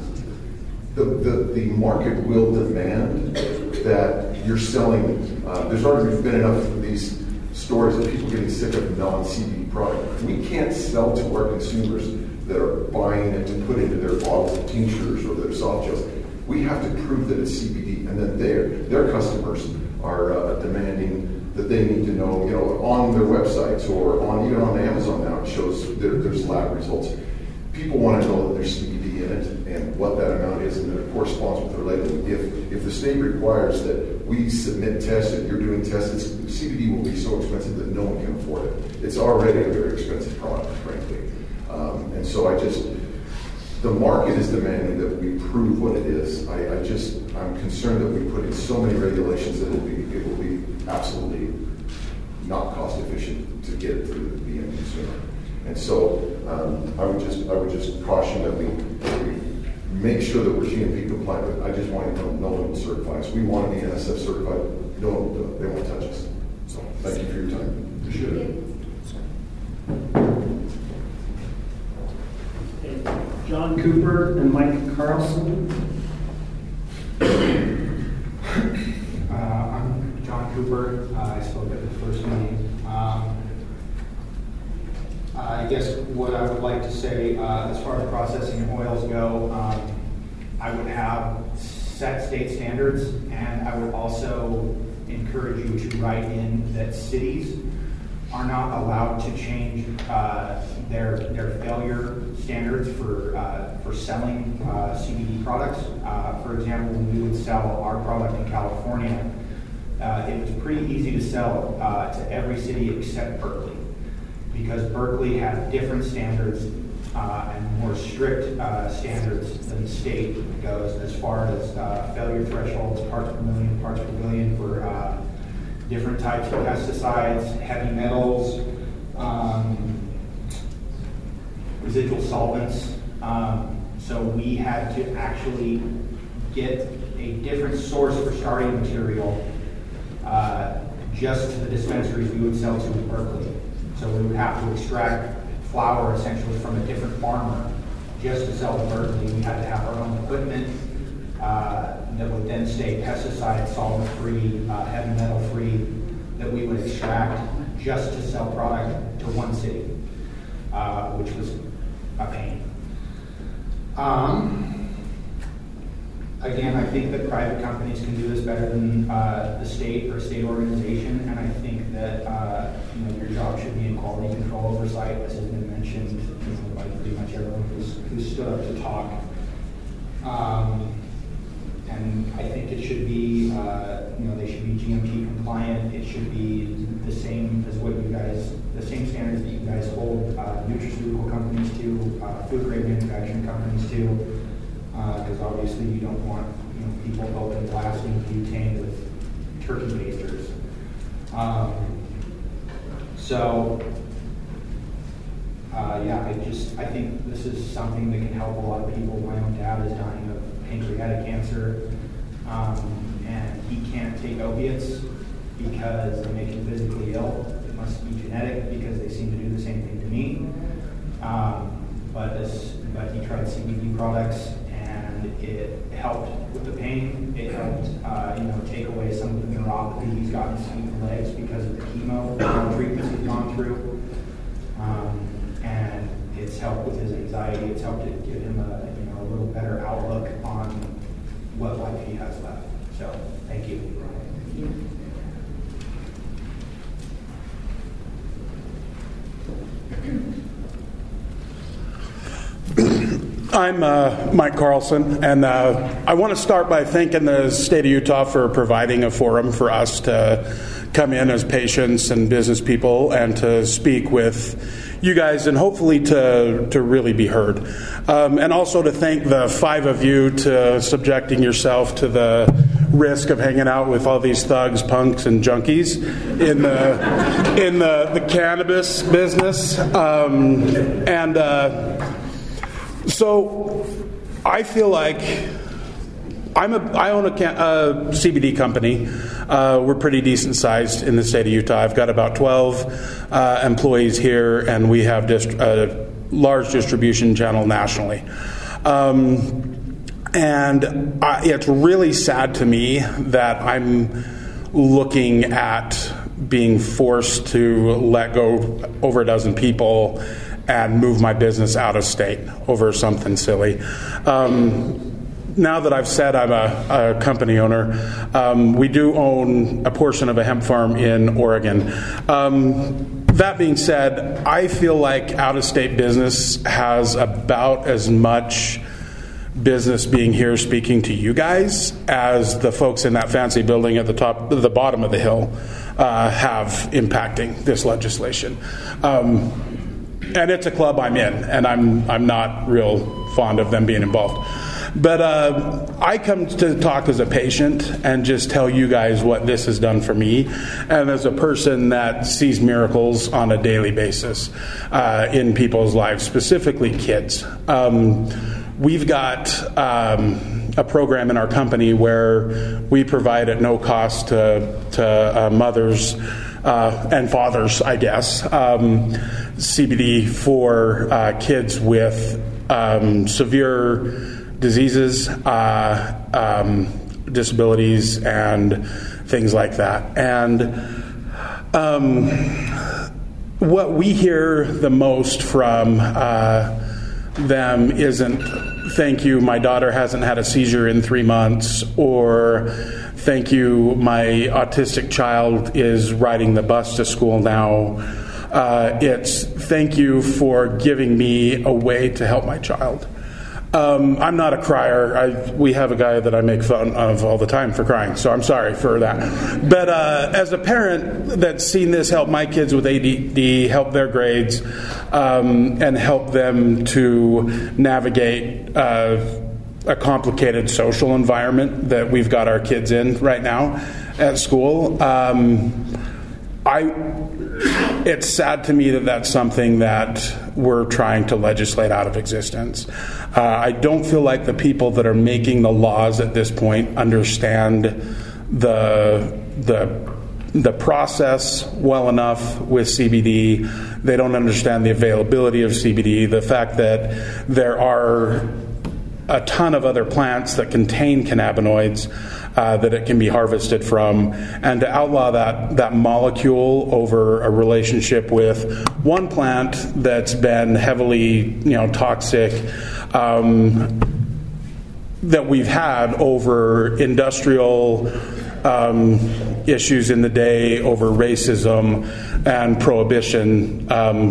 [SPEAKER 14] The market will demand that you're selling. There's already been enough of these stories of people getting sick of non-CBD product. We can't sell to our consumers that are buying it to put into their bottles of tinctures or their soft gels. We have to prove that it's CBD, and then their customers are demanding that they need to know, on their websites or even on Amazon now, it shows there's lab results. People want to know that there's CBD in it and what that amount is, and that it corresponds with their labeling. If the state requires that we submit tests and you're doing tests, CBD will be so expensive that no one can afford it. It's already a very expensive product, frankly. And so the market is demanding that we prove what it is. I'm concerned that we put in so many regulations that it will be absolutely not cost efficient to get it to the end consumer. And so I would just caution that we make sure that we're GMP compliant. But I just want you to know no one will certify us. We want to be NSF certified. No, they won't touch us. So thank you for your time. Appreciate it.
[SPEAKER 1] John Cooper and Mike Carlson.
[SPEAKER 15] I'm John Cooper. I spoke at the first meeting. I guess what I would like to say, as far as processing oils go, I would have set state standards, and I would also encourage you to write in that cities are not allowed to change their failure standards for selling CBD products. For example, when we would sell our product in California, it was pretty easy to sell to every city except Berkeley, because Berkeley had different standards and more strict standards than the state goes as far as failure thresholds, parts per million, parts per billion for different types of pesticides, heavy metals, residual solvents. So we had to actually get a different source for starting material just to the dispensaries we would sell to in Berkeley. So we would have to extract flour essentially from a different farmer just to sell to Berkeley. We had to have our own equipment that would then stay pesticide, solvent-free, heavy metal-free, that we would extract just to sell product to one city, which was a pain. Again, I think that private companies can do this better than the state or a state organization, and I think that your job should be in quality control oversight, as has been mentioned by pretty much everyone who stood up to talk. And I think it should be, they should be GMP compliant. It should be the same as the same standards that you guys hold nutraceutical companies to, food grade manufacturing companies to. Because obviously you don't want people open blasting butane with turkey basters. I think this is something that can help a lot of people. My own dad is dying of pancreatic cancer, and he can't take opiates because they make him physically ill. It must be genetic because they seem to do the same thing to me. But he tried CBD products, and it helped with the pain. It helped, take away some of the neuropathy he's gotten in his legs because of the chemo treatments he's gone through. And it's helped with his anxiety. It's helped to give him a little better outlook on what life he has left. So, thank you.
[SPEAKER 6] I'm Mike Carlson, and I want to start by thanking the state of Utah for providing a forum for us to come in as patients and business people and to speak with you guys and hopefully to really be heard. And also to thank the 5 of you to subjecting yourself to the risk of hanging out with all these thugs, punks, and junkies in the cannabis business. So I feel like I own a CBD company. We're pretty decent sized in the state of Utah. I've got about 12 employees here, and we have a large distribution channel nationally. It's really sad to me that I'm looking at being forced to let go over a dozen people and move my business out of state over something silly. Now that I've said I'm a company owner, we do own a portion of a hemp farm in Oregon. That being said, I feel like out-of-state business has about as much business being here speaking to you guys as the folks in that fancy building at the bottom of the hill have impacting this legislation. And it's a club I'm in, and I'm not real fond of them being involved. But I come to talk as a patient and just tell you guys what this has done for me, and as a person that sees miracles on a daily basis in people's lives, specifically kids. We've got a program in our company where we provide at no cost to mothers and fathers, I guess, CBD for kids with severe diseases, disabilities, and things like that. And what we hear the most from them isn't, "Thank you, my daughter hasn't had a seizure in 3 months," or "Thank you, my autistic child is riding the bus to school now." It's, "Thank you for giving me a way to help my child." I'm not a crier. We have a guy that I make fun of all the time for crying, so I'm sorry for that. But as a parent that's seen this help my kids with ADD, help their grades, and help them to navigate a complicated social environment that we've got our kids in right now at school, it's sad to me that that's something that we're trying to legislate out of existence. I don't feel like the people that are making the laws at this point understand the process well enough with CBD. They don't understand the availability of CBD, the fact that there are a ton of other plants that contain cannabinoids that it can be harvested from, and to outlaw that molecule over a relationship with one plant that's been heavily toxic, that we've had over industrial issues in the day, over racism and prohibition,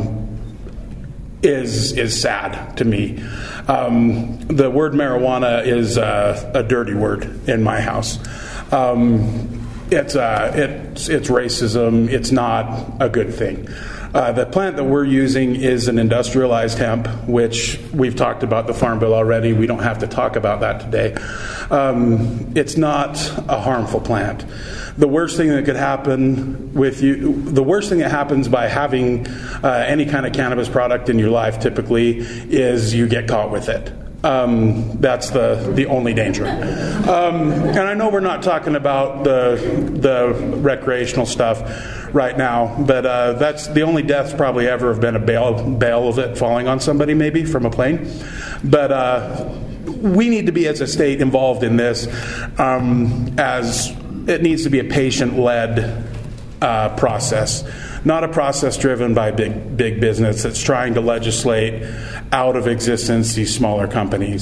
[SPEAKER 6] is sad to me. The word marijuana is a dirty word in my house. It's racism. It's not a good thing. The plant that we're using is an industrialized hemp, which we've talked about the Farm Bill already. We don't have to talk about that today. It's not a harmful plant. The worst thing that could happen with you, the worst thing that happens by having any kind of cannabis product in your life typically is you get caught with it. That's the only danger. And I know we're not talking about the recreational stuff right now, but that's the only deaths probably ever have been a bale of it falling on somebody, maybe from a plane. But we need to be, as a state, involved in this, as it needs to be a patient-led process, not a process driven by big business that's trying to legislate out of existence these smaller companies.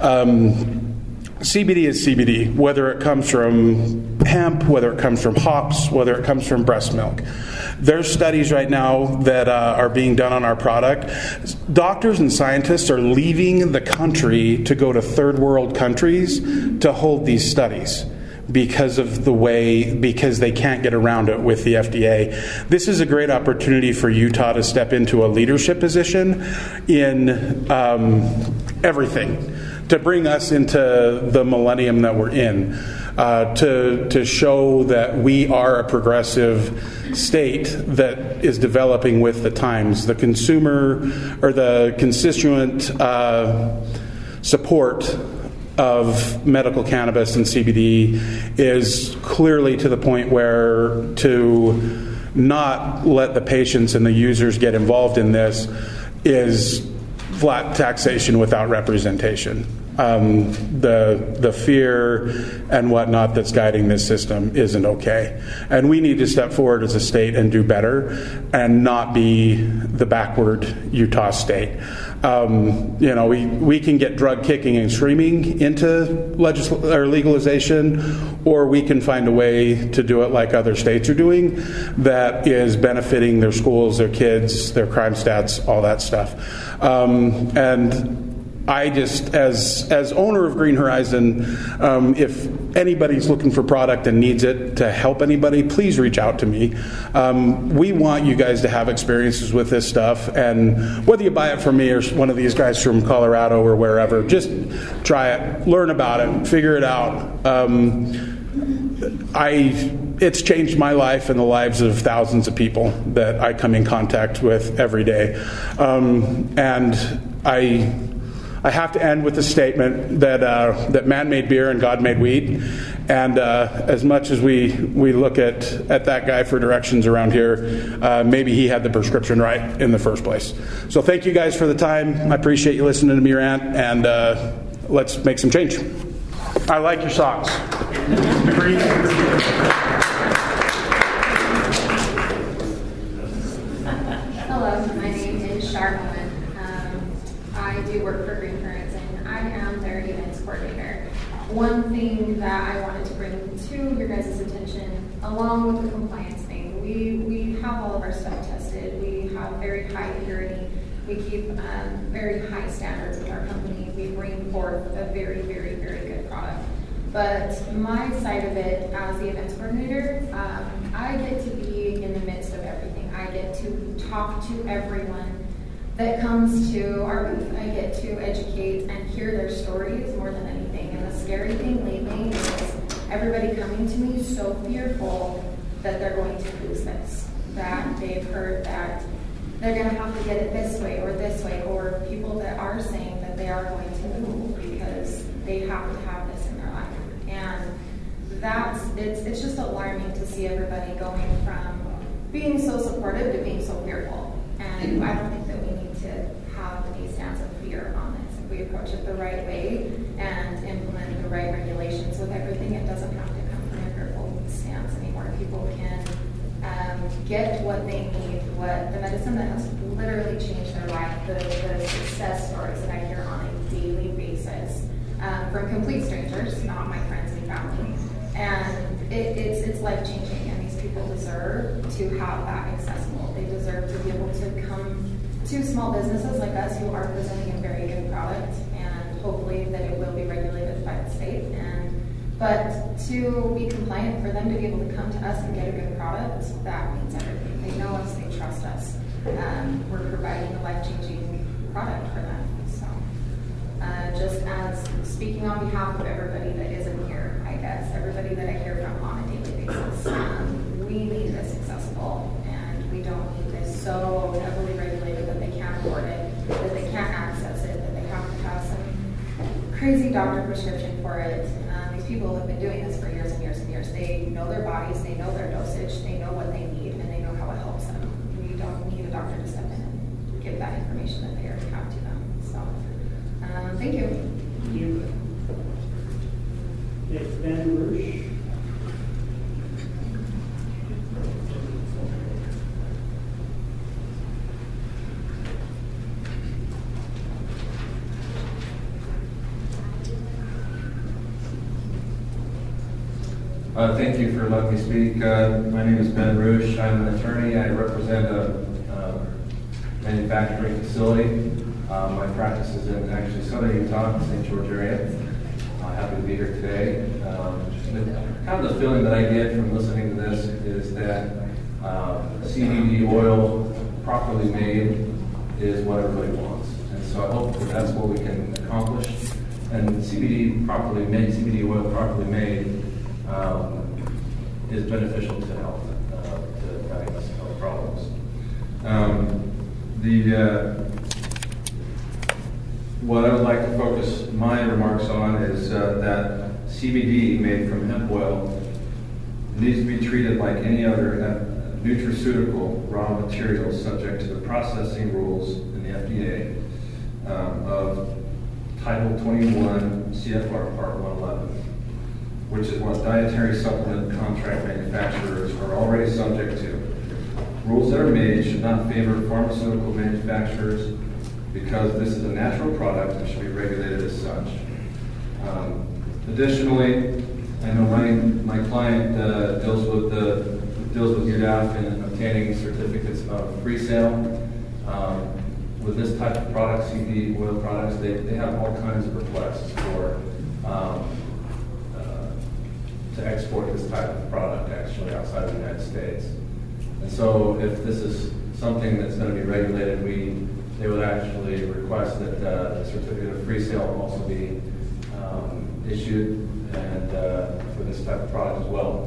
[SPEAKER 6] CBD is CBD, whether it comes from hemp, whether it comes from hops, whether it comes from breast milk. There's studies right now that are being done on our product. Doctors and scientists are leaving the country to go to third world countries to hold these studies because they can't get around it with the FDA. This is a great opportunity for Utah to step into a leadership position in everything, to bring us into the millennium that we're in. to show that we are a progressive state that is developing with the times. The consumer or the constituent support of medical cannabis and CBD is clearly to the point where to not let the patients and the users get involved in this is flat taxation without representation. The fear and whatnot that's guiding this system isn't okay. And we need to step forward as a state and do better and not be the backward Utah state. We can get drug kicking and screaming into legalization, or we can find a way to do it like other states are doing that is benefiting their schools, their kids, their crime stats, all that stuff. And I just, as owner of Green Horizon, if anybody's looking for product and needs it to help anybody, please reach out to me. We want you guys to have experiences with this stuff, and whether you buy it from me or one of these guys from Colorado or wherever, just try it, learn about it, figure it out. It's changed my life and the lives of thousands of people that I come in contact with every day, and I have to end with a statement that man made beer and God made weed. And as much as we look at that guy for directions around here, maybe he had the prescription right in the first place. So thank you guys for the time. I appreciate you listening to me rant, and let's make some change. I like your socks. Green.
[SPEAKER 16] Hello, my name is Charlotte. I do work for Green Currents, and I am their events coordinator. One thing that I wanted to bring to your guys' attention, along with the compliance thing, we have all of our stuff tested. We have very high purity. We keep very high standards with our company. We bring forth a very, very, very good product. But my side of it, as the events coordinator, I get to be in the midst of everything. I get to talk to everyone that comes to our booth. I get to educate and hear their stories more than anything. And the scary thing lately is everybody coming to me so fearful that they're going to lose this, that they've heard that they're going to have to get it this way, or people that are saying that they are going to move because they have to have this in their life. And it's just alarming to see everybody going from being so supportive to being so fearful. And I don't think that we need to have any stance of fear on this. If we approach it the right way and implement the right regulations with everything, it doesn't have to come from a fearful stance anymore. People can get what they need, what the medicine that has literally changed their life, the success stories that I hear on a daily basis from complete strangers, not my friends and family. And it's life-changing, and these people deserve to have that accessible. They deserve to be able to come to small businesses like us who are presenting a very good product, and hopefully that it will be regulated by the state. But to be compliant, for them to be able to come to us and get a good product, that means everything. They know us, they trust us. We're providing a life-changing product for them. So just as speaking on behalf of everybody that isn't here, I guess, everybody that I hear from on a daily basis, we need this accessible, and we don't need this so heavily regulated that they can't afford it, that they can't access it, that they have to have some crazy doctor prescription for it. These people have been doing this for years and years and years. They know their bodies, they know their dosage, they know what they need, and they know how it helps them. We don't need a doctor to step in and give that information that they already have to them. So, thank you.
[SPEAKER 1] Thank you. Okay, Ben Rush.
[SPEAKER 17] Thank you for letting me speak. My name is Ben Rush. I'm an attorney. I represent a manufacturing facility. My practice is in actually Southern Utah, St. George area. Happy to be here today. Kind of the feeling that I get from listening to this is that CBD oil properly made is what everybody wants. And so I hope that that's what we can accomplish. And CBD oil properly made is beneficial to health, to diagnose health problems. What I would like to focus my remarks on is that CBD made from hemp oil needs to be treated like any other nutraceutical raw material subject to the processing rules in the FDA of Title 21 CFR Part 111, which is what dietary supplement contract manufacturers are already subject to. Rules that are made should not favor pharmaceutical manufacturers because this is a natural product and should be regulated as such. Additionally, I know my client deals with UDAF in obtaining certificates of free sale. With this type of product, CBD oil products, they have all kinds of requests for to export this type of product actually outside of the United States. And so if this is something that's going to be regulated, they would actually request that the certificate of free sale also be issued and for this type of product as well.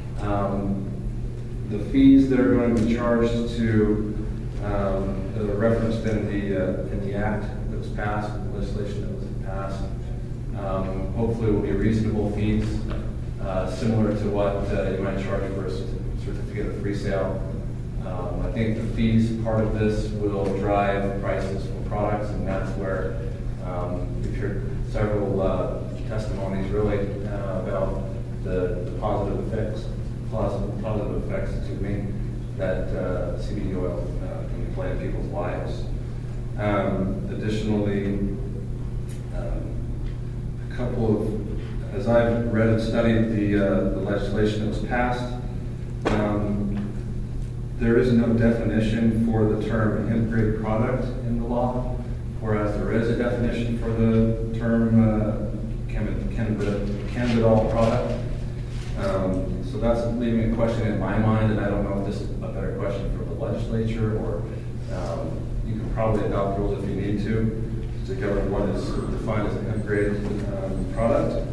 [SPEAKER 17] The fees that are going to be charged to that are referenced in the act that was passed, the legislation that was passed, hopefully will be reasonable fees, similar to what you might charge for a certificate of free sale. I think the fees part of this will drive prices for products, and that's where we've heard several testimonies really about the positive effects that CBD oil can play in people's lives. Additionally, a couple of, as I've read and studied the legislation that was passed, there is no definition for the term hemp-grade product in the law, whereas there is a definition for the term cannabidol product. So that's leaving a question in my mind, and I don't know if this is a better question for the legislature, or you can probably adopt rules if you need to govern what is defined as a hemp-grade product.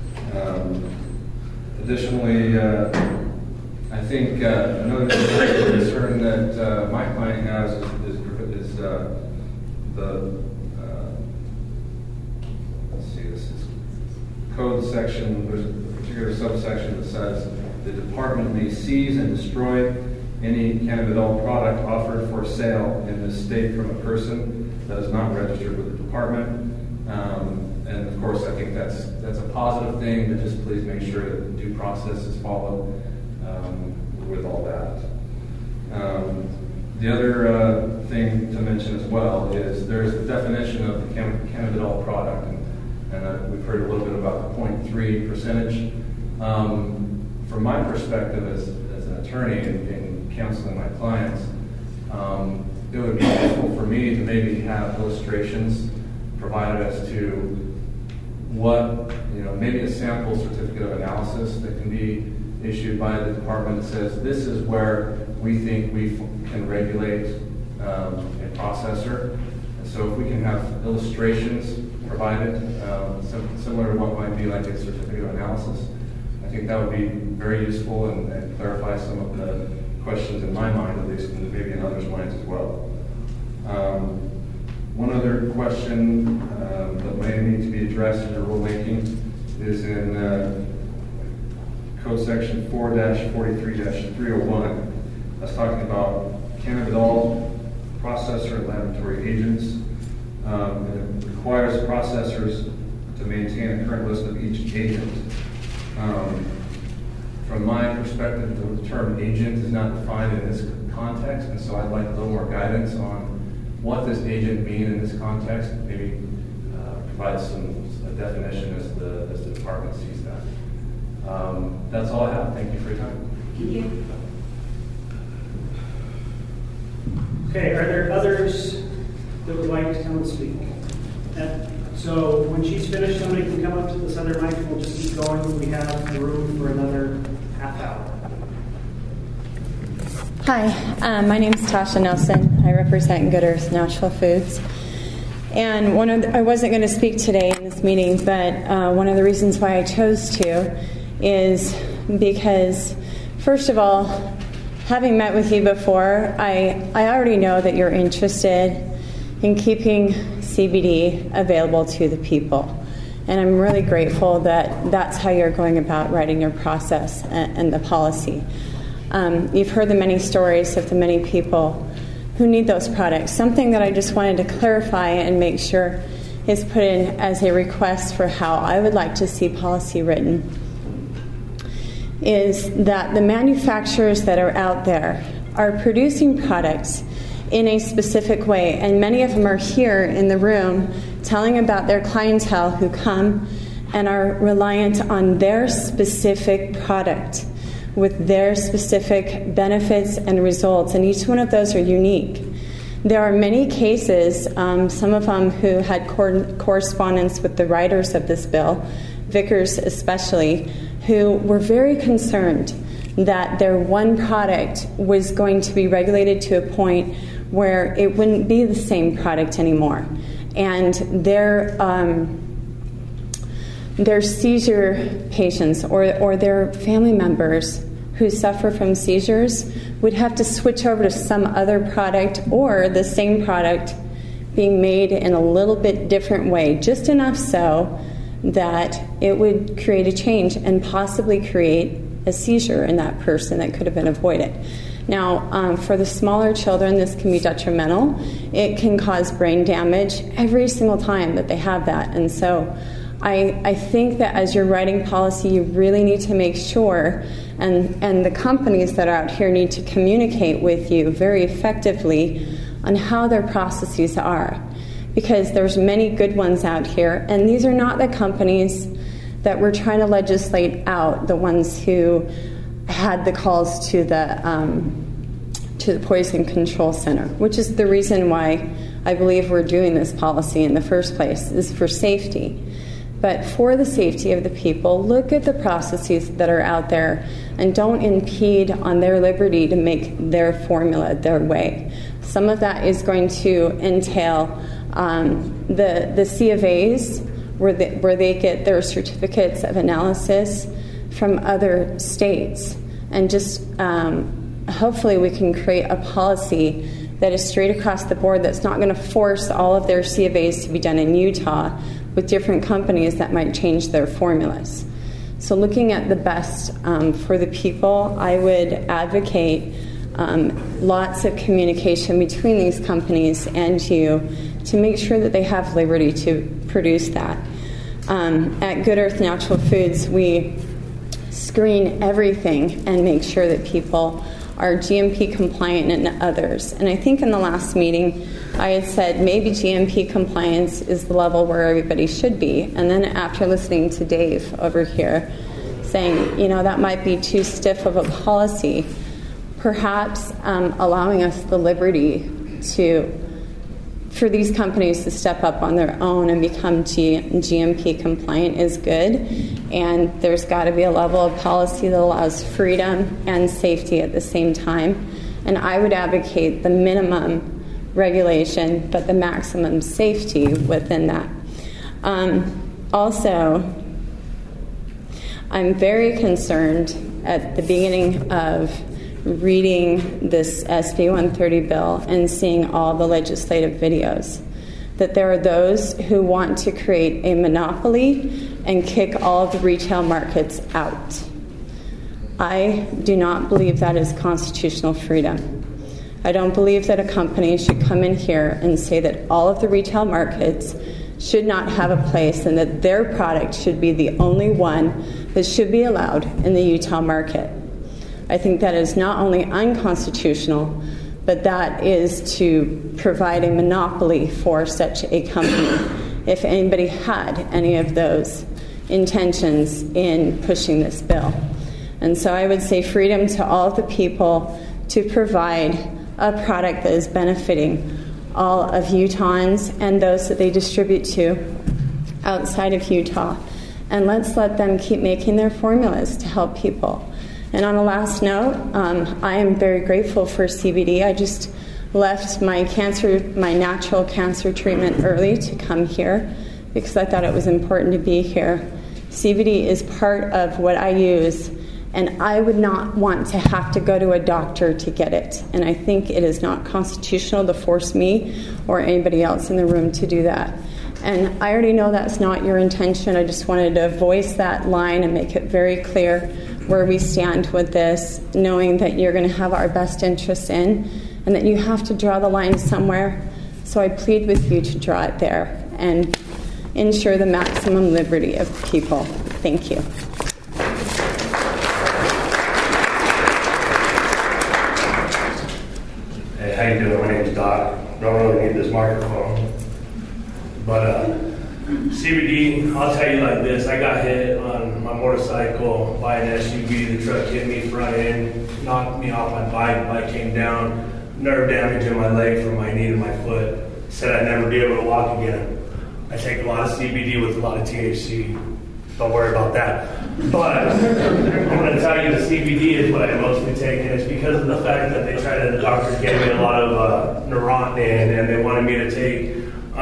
[SPEAKER 17] Additionally, I think another concern that my client has is this is code section. There's a particular subsection that says the department may seize and destroy any cannabidol product offered for sale in this state from a person that is not registered with the department. And of course, I think that's a positive thing, but just please make sure that due process is followed with all that. The other thing to mention as well is there's the definition of the cannabidol product, and we've heard a little bit about the 0.3 percentage. From my perspective as an attorney in counseling my clients, it would be helpful for me to maybe have illustrations provided as to what, maybe a sample certificate of analysis that can be issued by the department that says this is where we think we can regulate a processor. And so if we can have illustrations provided, similar to what might be like a certificate of analysis, I think that would be very useful and clarify some of the questions in my mind, at least, and maybe in others' minds as well. One other question that may need to be addressed in the rulemaking is in Code Section 4-43-301. That's talking about cannabidol processor and laboratory agents. And it requires processors to maintain a current list of each agent. From my perspective, the term agent is not defined in this context, and so I'd like a little more guidance on what does agent mean in this context. Maybe provide a definition as the department sees that. That's all I have. Thank you for your time.
[SPEAKER 5] Thank you.
[SPEAKER 1] Okay, are there others that would like to come and speak? So when she's finished, somebody can come up to this other mic and we'll just keep going. We have room for another half hour.
[SPEAKER 18] Hi, my name is Tasha Nelson. I represent Good Earth Natural Foods. And I wasn't going to speak today in this meeting, but one of the reasons why I chose to is because, first of all, having met with you before, I already know that you're interested in keeping CBD available to the people. And I'm really grateful that that's how you're going about writing your process and the policy. You've heard the many stories of the many people who need those products. Something that I just wanted to clarify and make sure is put in as a request for how I would like to see policy written is that the manufacturers that are out there are producing products in a specific way, and many of them are here in the room telling about their clientele who come and are reliant on their specific product with their specific benefits and results, and each one of those are unique. There are many cases, some of them who had correspondence with the writers of this bill, Vickers especially, who were very concerned that their one product was going to be regulated to a point where it wouldn't be the same product anymore. And their seizure patients or their family members who suffer from seizures would have to switch over to some other product or the same product being made in a little bit different way, just enough so that it would create a change and possibly create a seizure in that person that could have been avoided. Now, for the smaller children, this can be detrimental. It can cause brain damage every single time that they have that. And so I think that as you're writing policy, you really need to make sure, and the companies that are out here need to communicate with you very effectively on how their processes are. Because there's many good ones out here, and these are not the companies that we're trying to legislate out, the ones who had the calls to the Poison Control Center, which is the reason why I believe we're doing this policy in the first place, is for safety. But for the safety of the people, look at the processes that are out there and don't impede on their liberty to make their formula their way. Some of that is going to entail the C of A's, where they get their certificates of analysis from other states. And just hopefully we can create a policy that is straight across the board that's not going to force all of their C of A's to be done in Utah with different companies that might change their formulas. So looking at the best for the people, I would advocate lots of communication between these companies and you to make sure that they have liberty to produce that. At Good Earth Natural Foods, we screen everything and make sure that people are GMP compliant and others. And I think in the last meeting, I had said maybe GMP compliance is the level where everybody should be. And then after listening to Dave over here saying, that might be too stiff of a policy, perhaps allowing us the liberty for these companies to step up on their own and become GMP compliant is good. And there's got to be a level of policy that allows freedom and safety at the same time. And I would advocate the minimum regulation, but the maximum safety within that. Also, I'm very concerned at the beginning of reading this SB 130 bill and seeing all the legislative videos, that there are those who want to create a monopoly and kick all of the retail markets out. I do not believe that is constitutional freedom. I don't believe that a company should come in here and say that all of the retail markets should not have a place and that their product should be the only one that should be allowed in the Utah market. I think that is not only unconstitutional, but that is to provide a monopoly for such a company if anybody had any of those intentions in pushing this bill. And so I would say freedom to all of the people to provide a product that is benefiting all of Utahns and those that they distribute to outside of Utah. And let's let them keep making their formulas to help people. And on a last note, I am very grateful for CBD. I just left my natural cancer treatment early to come here because I thought it was important to be here CBD is part of what I use, and I would not want to have to go to a doctor to get it. And I think it is not constitutional to force me or anybody else in the room to do that. And I already know that's not your intention. I just wanted to voice that line and make it very clear where we stand with this, knowing that you're going to have our best interests in and that you have to draw the line somewhere. So I plead with you to draw it there and ensure the maximum liberty of people. Thank you.
[SPEAKER 19] Hey, how you doing? My name's Doc. Don't really need this microphone. But CBD, I'll tell you like this. I got hit on my motorcycle by an SUV. The truck hit me front end, knocked me off my bike. Bike came down, nerve damage in my leg from my knee to my foot. Said I'd never be able to walk again. I take a lot of CBD with a lot of THC. Don't worry about that. But I'm going to tell you the CBD is what I mostly take, and it's because of the fact that the doctors gave me a lot of Neurontin, and they wanted me to take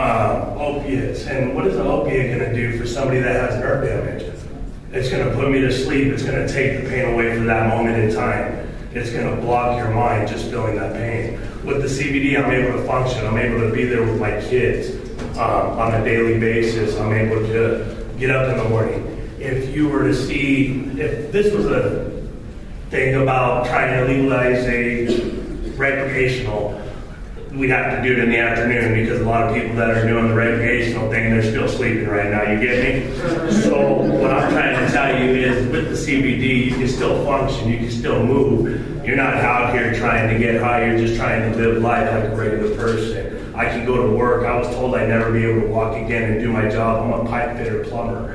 [SPEAKER 19] opiates. And what is an opiate going to do for somebody that has nerve damage? It's going to put me to sleep. It's going to take the pain away for that moment in time. It's going to block your mind just feeling that pain. With the CBD, I'm able to function. I'm able to be there with my kids on a daily basis. I'm able to get up in the morning. If you were to see, if this was a thing about trying to legalize a recreational, we'd have to do it in the afternoon because a lot of people that are doing the recreational thing, they're still sleeping right now, you get me? So what I'm trying to tell you is with the CBD, you can still function, you can still move. You're not out here trying to get high, you're just trying to live life like a regular person. I can go to work. I was told I'd never be able to walk again and do my job. I'm a pipe fitter plumber.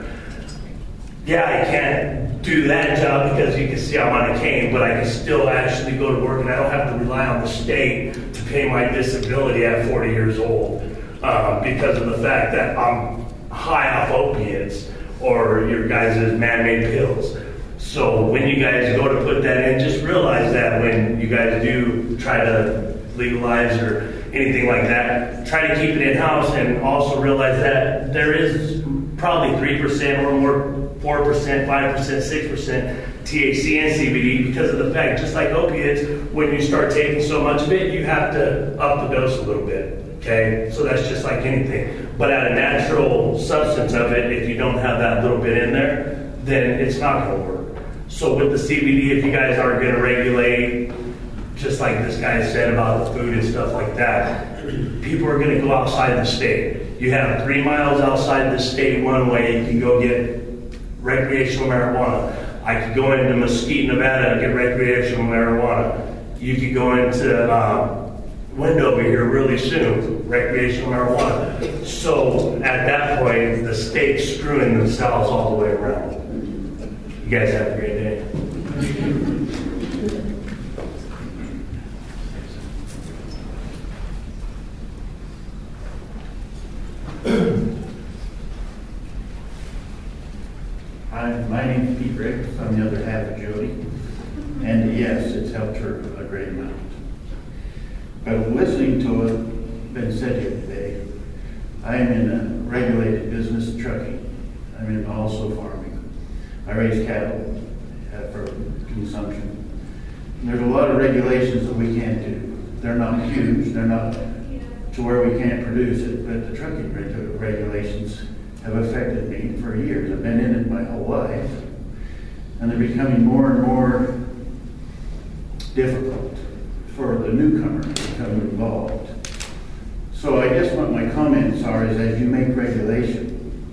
[SPEAKER 19] Yeah, I can't do that job because you can see I'm on a cane, but I can still actually go to work and I don't have to rely on the state to pay my disability at 40 years old because of the fact that I'm high off opiates or your guys' man-made pills. So when you guys go to put that in, just realize that when you guys do try to legalize or anything like that, try to keep it in-house and also realize that there is probably 3% or more, 4%, 5%, 6% THC and CBD because of the fact, just like opiates, when you start taking so much of it, you have to up the dose a little bit, okay? So that's just like anything. But at a natural substance of it, if you don't have that little bit in there, then it's not going to work. So with the CBD, if you guys are going to regulate, just like this guy said about the food and stuff like that, people are going to go outside the state. You have 3 miles outside the state one way, you can go get recreational marijuana. I could go into Mesquite, Nevada and get recreational marijuana. You could go into Wendover here really soon, recreational marijuana. So at that point, the state's screwing themselves all the way around. You guys have a great day.
[SPEAKER 20] My name's Pete Ricks. I'm the other half of Jody. And yes, it's helped her a great amount. But listening to what's been said here today, I am in a regulated business, trucking. I'm in also farming. I raise cattle for consumption. And there's a lot of regulations that we can't do. They're not huge. They're not to where we can't produce it. But the trucking regulations have affected me for years. I've been in it my whole life. And they're becoming more and more difficult for the newcomer to become involved. So I guess what my comments are is as you make regulation,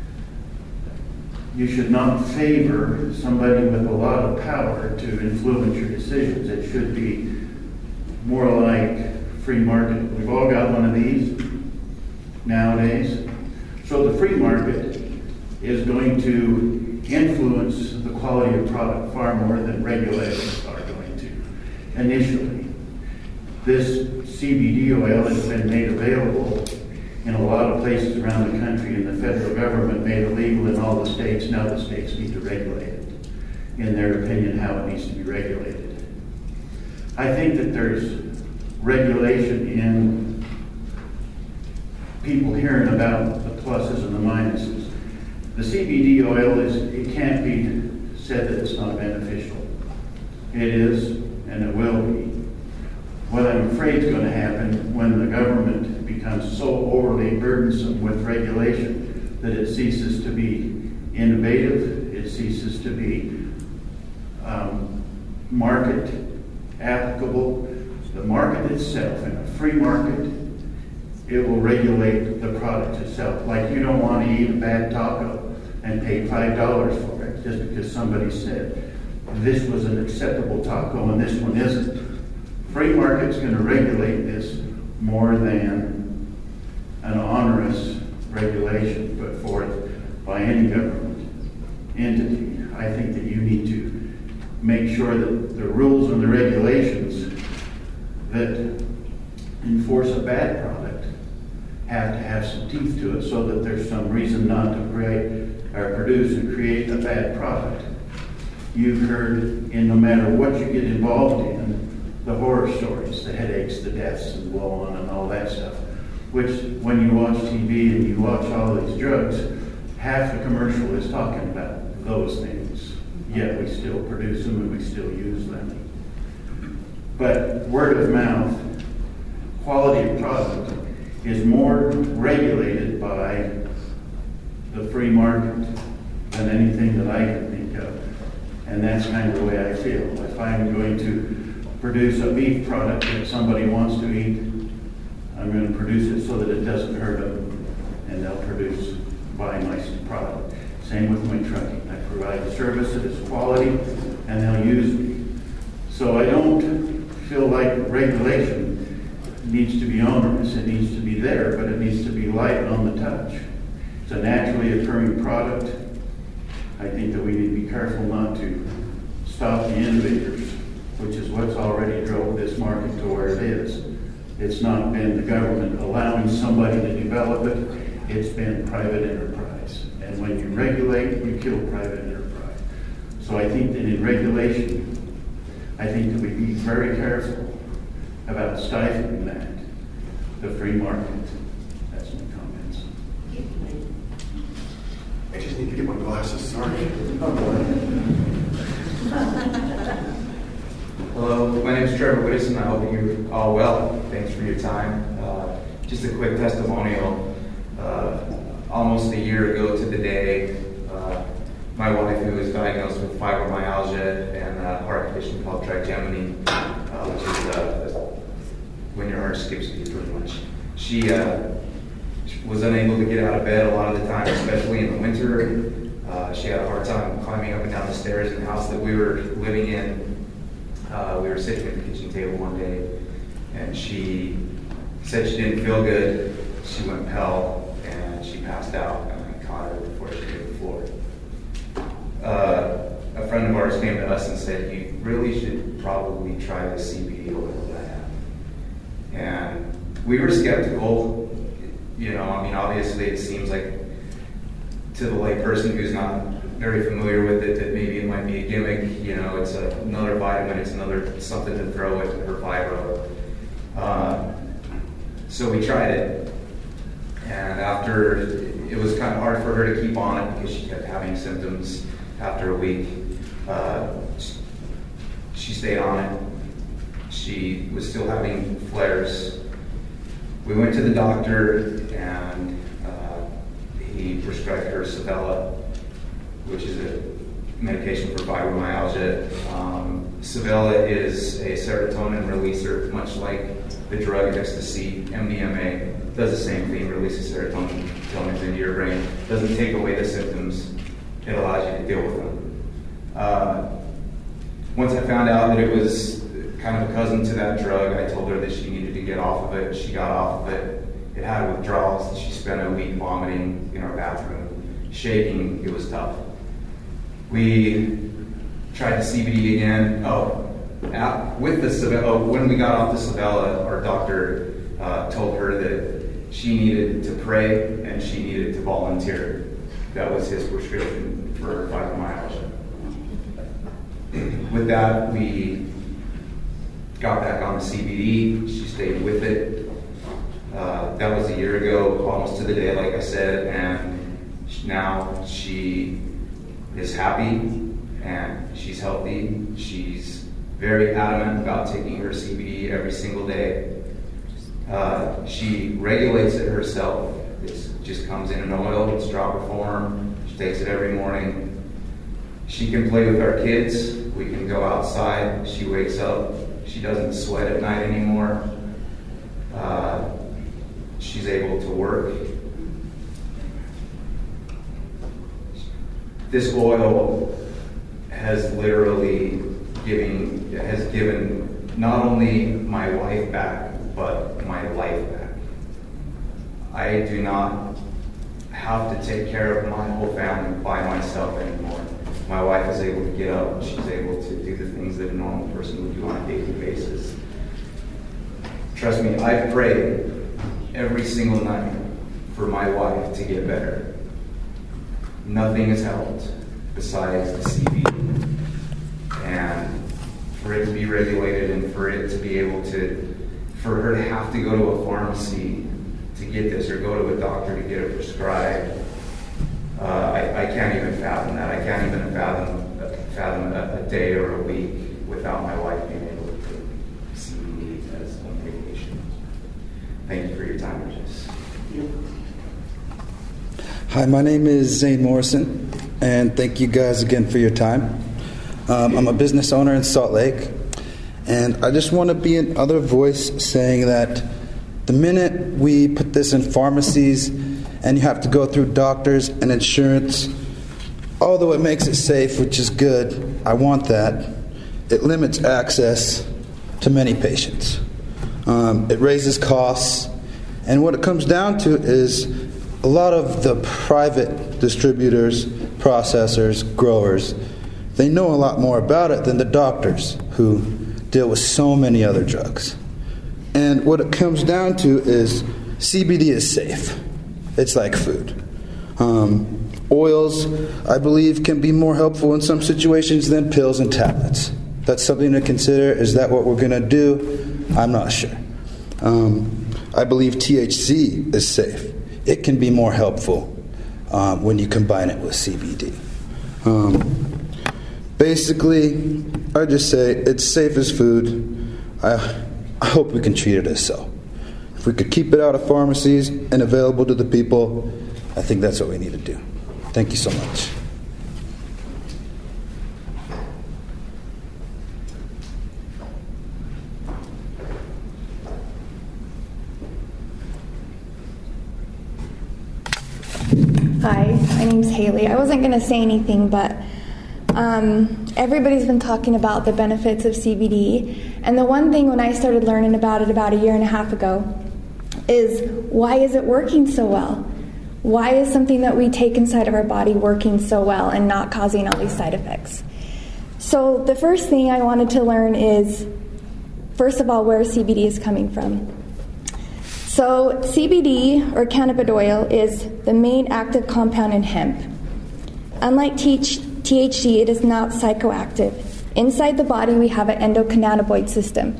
[SPEAKER 20] you should not favor somebody with a lot of power to influence your decisions. It should be more like free market. We've all got one of these nowadays. So the free market is going to influence the quality of product far more than regulations are going to. Initially, this CBD oil has been made available in a lot of places around the country, and the federal government made it legal in all the states. Now the states need to regulate it, in their opinion, how it needs to be regulated. I think that there's regulation in people hearing about the pluses and the minuses. The CBD oil it can't be said that it's not beneficial. It is, and it will be. What I'm afraid is going to happen when the government becomes so overly burdensome with regulation that it ceases to be innovative, it ceases to be market applicable. The market itself, in a free market, it will regulate the product itself. Like you don't want to eat a bad taco and pay $5 for it just because somebody said this was an acceptable taco and this one isn't. Free market's going to regulate this more than an onerous regulation put forth by any government entity. I think that you need to make sure that the rules and the regulations that enforce a bad product have to have some teeth to it so that there's some reason not to produce and create a bad product. You've heard, and no matter what you get involved in, the horror stories, the headaches, the deaths, and blow on and all that stuff, which when you watch TV and you watch all these drugs, half the commercial is talking about those things, yet we still produce them and we still use them. But word of mouth, quality of product, is more regulated by the free market than anything that I can think of. And that's kind of the way I feel. If I'm going to produce a beef product that somebody wants to eat, I'm going to produce it so that it doesn't hurt them, and they'll buy my product. Same with my trucking. I provide a service that is quality, and they'll use me. So I don't feel like regulation needs to be onerous. It needs to be there, but it needs to be light on the touch. It's a naturally occurring product. I think that we need to be careful not to stop the innovators, which is what's already drove this market to where it is. It's not been the government allowing somebody to develop it. It's been private enterprise. And when you regulate, you kill private enterprise. So I think that in regulation, I think that we be very careful about stifling that, the free market. That's my comments.
[SPEAKER 14] I just need to get my glasses, sorry.
[SPEAKER 21] Hello, my name is Trevor Whittison. I hope you're all well. Thanks for your time. Just a quick testimonial. Almost a year ago to the day, my wife, who was diagnosed with fibromyalgia and a heart condition called trigeminal, which is when your heart skips a beat, pretty much. She was unable to get out of bed a lot of the time, especially in the winter. She had a hard time climbing up and down the stairs in the house that we were living in. We were sitting at the kitchen table one day, and she said she didn't feel good. She went pale, and she passed out, and I caught her before she hit the floor. A friend of ours came to us and said, you really should probably try the CBD oil that I have. And we were skeptical. Obviously it seems like to the lay person who's not very familiar with it that maybe it might be a gimmick. It's another vitamin, it's another something to throw into her fibro. So we tried it. And after, it was kind of hard for her to keep on it because she kept having symptoms. After a week, she stayed on it. She was still having flares. We went to the doctor, and he prescribed her Savella, which is a medication for fibromyalgia. Savella is a serotonin releaser, much like the drug ecstasy, MDMA. Does the same thing, releases serotonin into your brain. Doesn't take away the symptoms. It allows you to deal with them. Once I found out that it was kind of a cousin to that drug, I told her that she needed to get off of it. She got off of it. It had withdrawals. She spent a week vomiting in our bathroom, shaking. It was tough. We tried the CBD again. With the Savella, when we got off the Savella, our doctor told her that she needed to pray and she needed to volunteer. That was his prescription for fibromyalgia. With that, we got back on the CBD. She stayed with it. That was a year ago, almost to the day, like I said, and Now she is happy and she's healthy. She's very adamant about taking her CBD every single day. She regulates it herself. It just comes in an oil, it's dropper form. She takes it every morning. She can play with our kids. We can go outside. She wakes up. She doesn't sweat at night anymore. She's able to work. This oil has literally given not only my wife back, but my life back. I do not have to take care of my whole family by myself anymore. My wife is able to get up. She's able to do the things that a normal person would do on a daily basis. Trust me, I pray every single night for my wife to get better. Nothing has helped besides the CBD. And for it to be regulated and for it to be able to, for her to have to go to a pharmacy to get this or go to a doctor to get it prescribed, I can't even fathom that. I can't even fathom a day or a week without my wife being able to take CBD as a medication. Thank you for your time, Regis.
[SPEAKER 2] Hi, my name is Zane Morrison, and thank you guys again for your time. I'm a business owner in Salt Lake, and I just want to be another voice saying that the minute we put this in pharmacies and you have to go through doctors and insurance, although it makes it safe, which is good, I want that, it limits access to many patients. It raises costs, and what it comes down to is a lot of the private distributors, processors, growers, they know a lot more about it than the doctors who deal with so many other drugs. And what it comes down to is CBD is safe. It's like food. Oils, I believe, can be more helpful in some situations than pills and tablets. That's something to consider. Is that what we're going to do? I'm not sure. I believe THC is safe. It can be more helpful when you combine it with CBD. Basically, I just say it's safe as food. I hope we can treat it as so. If we could keep it out of pharmacies and available to the people, I think that's what we need to do. Thank you so much.
[SPEAKER 22] Hi, my name's Haley. I wasn't going to say anything, but everybody's been talking about the benefits of CBD. And the one thing when I started learning about it about a year and a half ago is, why is it working so well? Why is something that we take inside of our body working so well and not causing all these side effects? So the first thing I wanted to learn is, first of all, where CBD is coming from. So CBD, or cannabis oil, is the main active compound in hemp. Unlike THC, it is not psychoactive. Inside the body, we have an endocannabinoid system,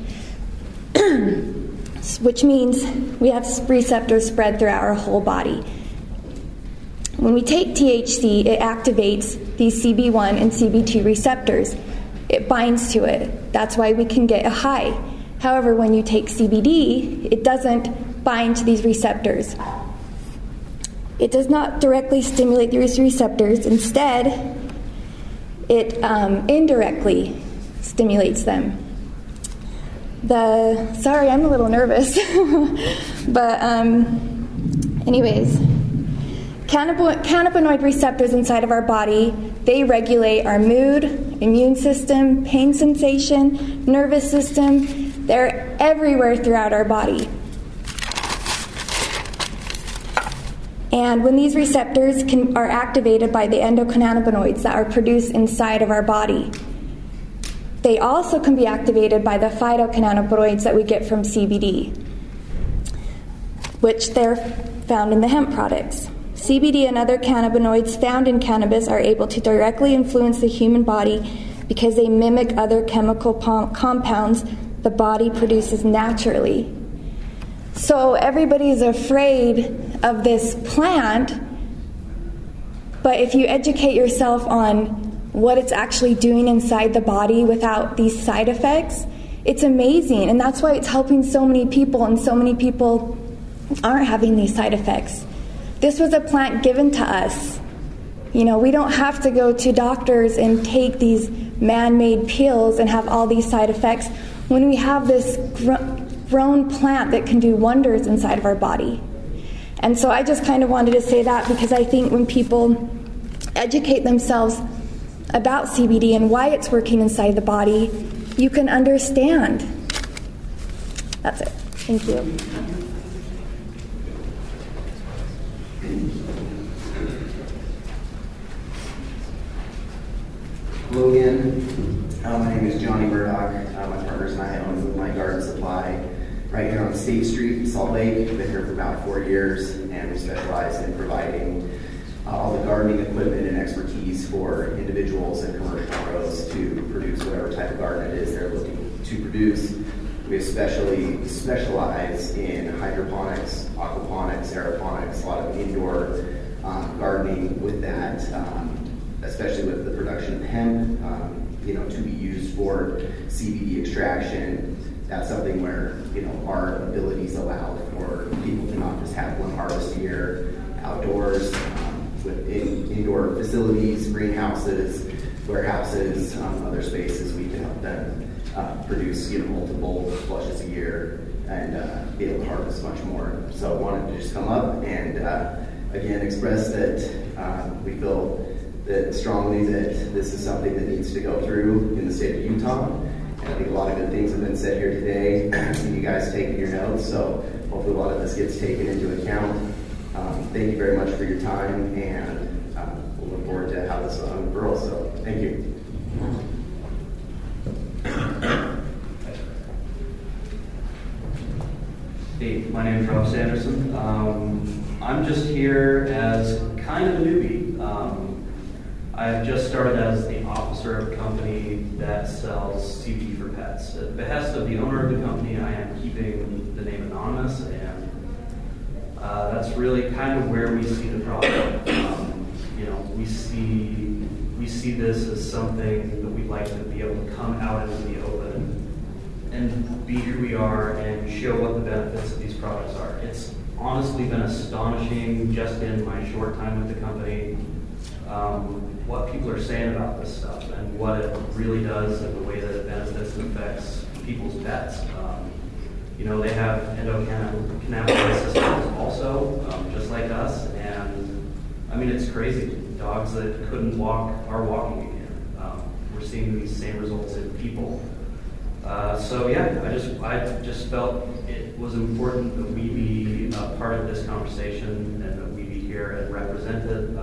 [SPEAKER 22] which means we have receptors spread throughout our whole body. When we take THC, it activates these CB1 and CB2 receptors. It binds to it. That's why we can get a high. However, when you take CBD, it doesn't bind to these receptors. It does not directly stimulate these receptors. Instead, it indirectly stimulates them. Sorry, I'm a little nervous. But anyways, cannabinoid receptors inside of our body, they regulate our mood, immune system, pain sensation, nervous system. They're everywhere throughout our body. And when these receptors are activated by the endocannabinoids that are produced inside of our body, they also can be activated by the phytocannabinoids that we get from CBD, which they're found in the hemp products. CBD and other cannabinoids found in cannabis are able to directly influence the human body because they mimic other chemical compounds the body produces naturally. So everybody's afraid of this plant But if you educate yourself on what it's actually doing inside the body without these side effects, it's amazing. And that's why it's helping so many people, and so many people aren't having these side effects. This was a plant given to us. You know, we don't have to go to doctors and take these man-made pills and have all these side effects when we have this grown plant that can do wonders inside of our body. And so I just kind of wanted to say that, because I think when people educate themselves about CBD and why it's working inside the body, you can understand. That's it. Thank you.
[SPEAKER 11] Hello again. My name is Johnny Murdoch. My partners and I own Moonlight Garden Supply right here on State Street, Salt Lake. We've been here for about 4 years, and we specialize in providing all the gardening equipment and expertise for individuals and commercial grows to produce whatever type of garden it is they're looking to produce. We especially specialize in hydroponics, aquaponics, aeroponics, a lot of indoor gardening with that, especially with the production of hemp, to be used for CBD extraction. That's something where, our abilities allow for people to not just have one harvest a year outdoors, with indoor facilities, greenhouses, warehouses, other spaces. We can help them produce multiple flushes a year and be able to harvest much more. So I wanted to just come up and again express that we feel that strongly that this is something that needs to go through in the state of Utah. And I think a lot of good things have been said here today. I've seen you guys taking your notes, so hopefully a lot of this gets taken into account. Thank you very much for your time, and we'll look forward to how this unfurls. So thank you.
[SPEAKER 3] Hey, my name is Rob Sanderson. I'm just here as kind of a newbie. I've just started as the officer of a company that sells CBD for pets. At the behest of the owner of the company, I am keeping the name anonymous, and that's really kind of where we see the problem. We see this as something that we'd like to be able to come out into the open and be who we are and show what the benefits of these products are. It's honestly been astonishing just in my short time with the company, what people are saying about this stuff and what it really does and the way that it benefits and affects people's pets. They have endocannabinoid systems also, just like us, and I mean, it's crazy. Dogs that couldn't walk are walking again. We're seeing these same results in people. I just felt it was important that we be a part of this conversation and that we be here and represent it,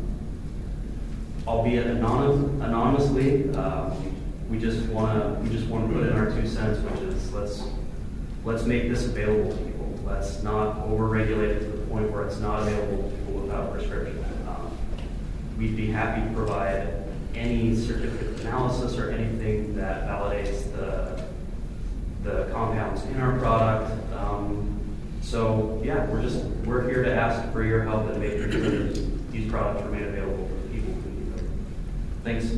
[SPEAKER 3] albeit anonymously. We just want to put in our 2 cents, which is let's make this available to people. Let's not over-regulate it to the point where it's not available to people without prescription. We'd be happy to provide any certificate of analysis or anything that validates the compounds in our product. We're here to ask for your help in making sure that these products remain available for the people who need them. Thanks.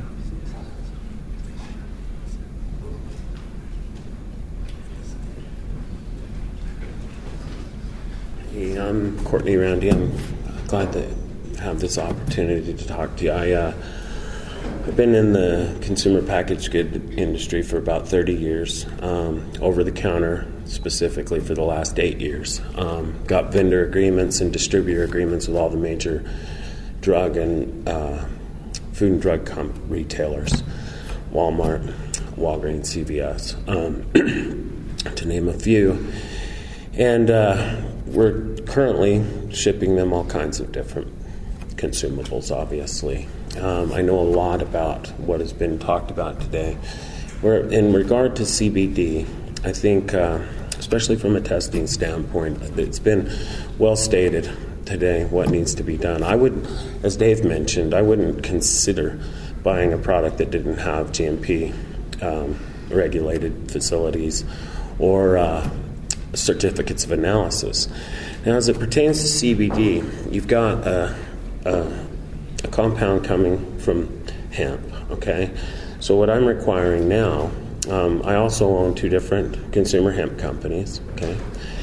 [SPEAKER 7] Hey, I'm Courtney Randy. I'm glad to have this opportunity to talk to you. I've been in the consumer packaged good industry for about 30 years, over the counter specifically for the last 8 years. Got vendor agreements and distributor agreements with all the major drug and food and drug retailers, Walmart, Walgreens, CVS, to name a few. And we're currently shipping them all kinds of different consumables, obviously. I know a lot about what has been talked about today. In regard to CBD, I think, especially from a testing standpoint, it's been well stated today what needs to be done. I would, as Dave mentioned, I wouldn't consider buying a product that didn't have GMP regulated facilities or certificates of analysis. Now, as it pertains to CBD, you've got a compound coming from hemp, okay? So what I'm requiring now, I also own 2 different consumer hemp companies, okay?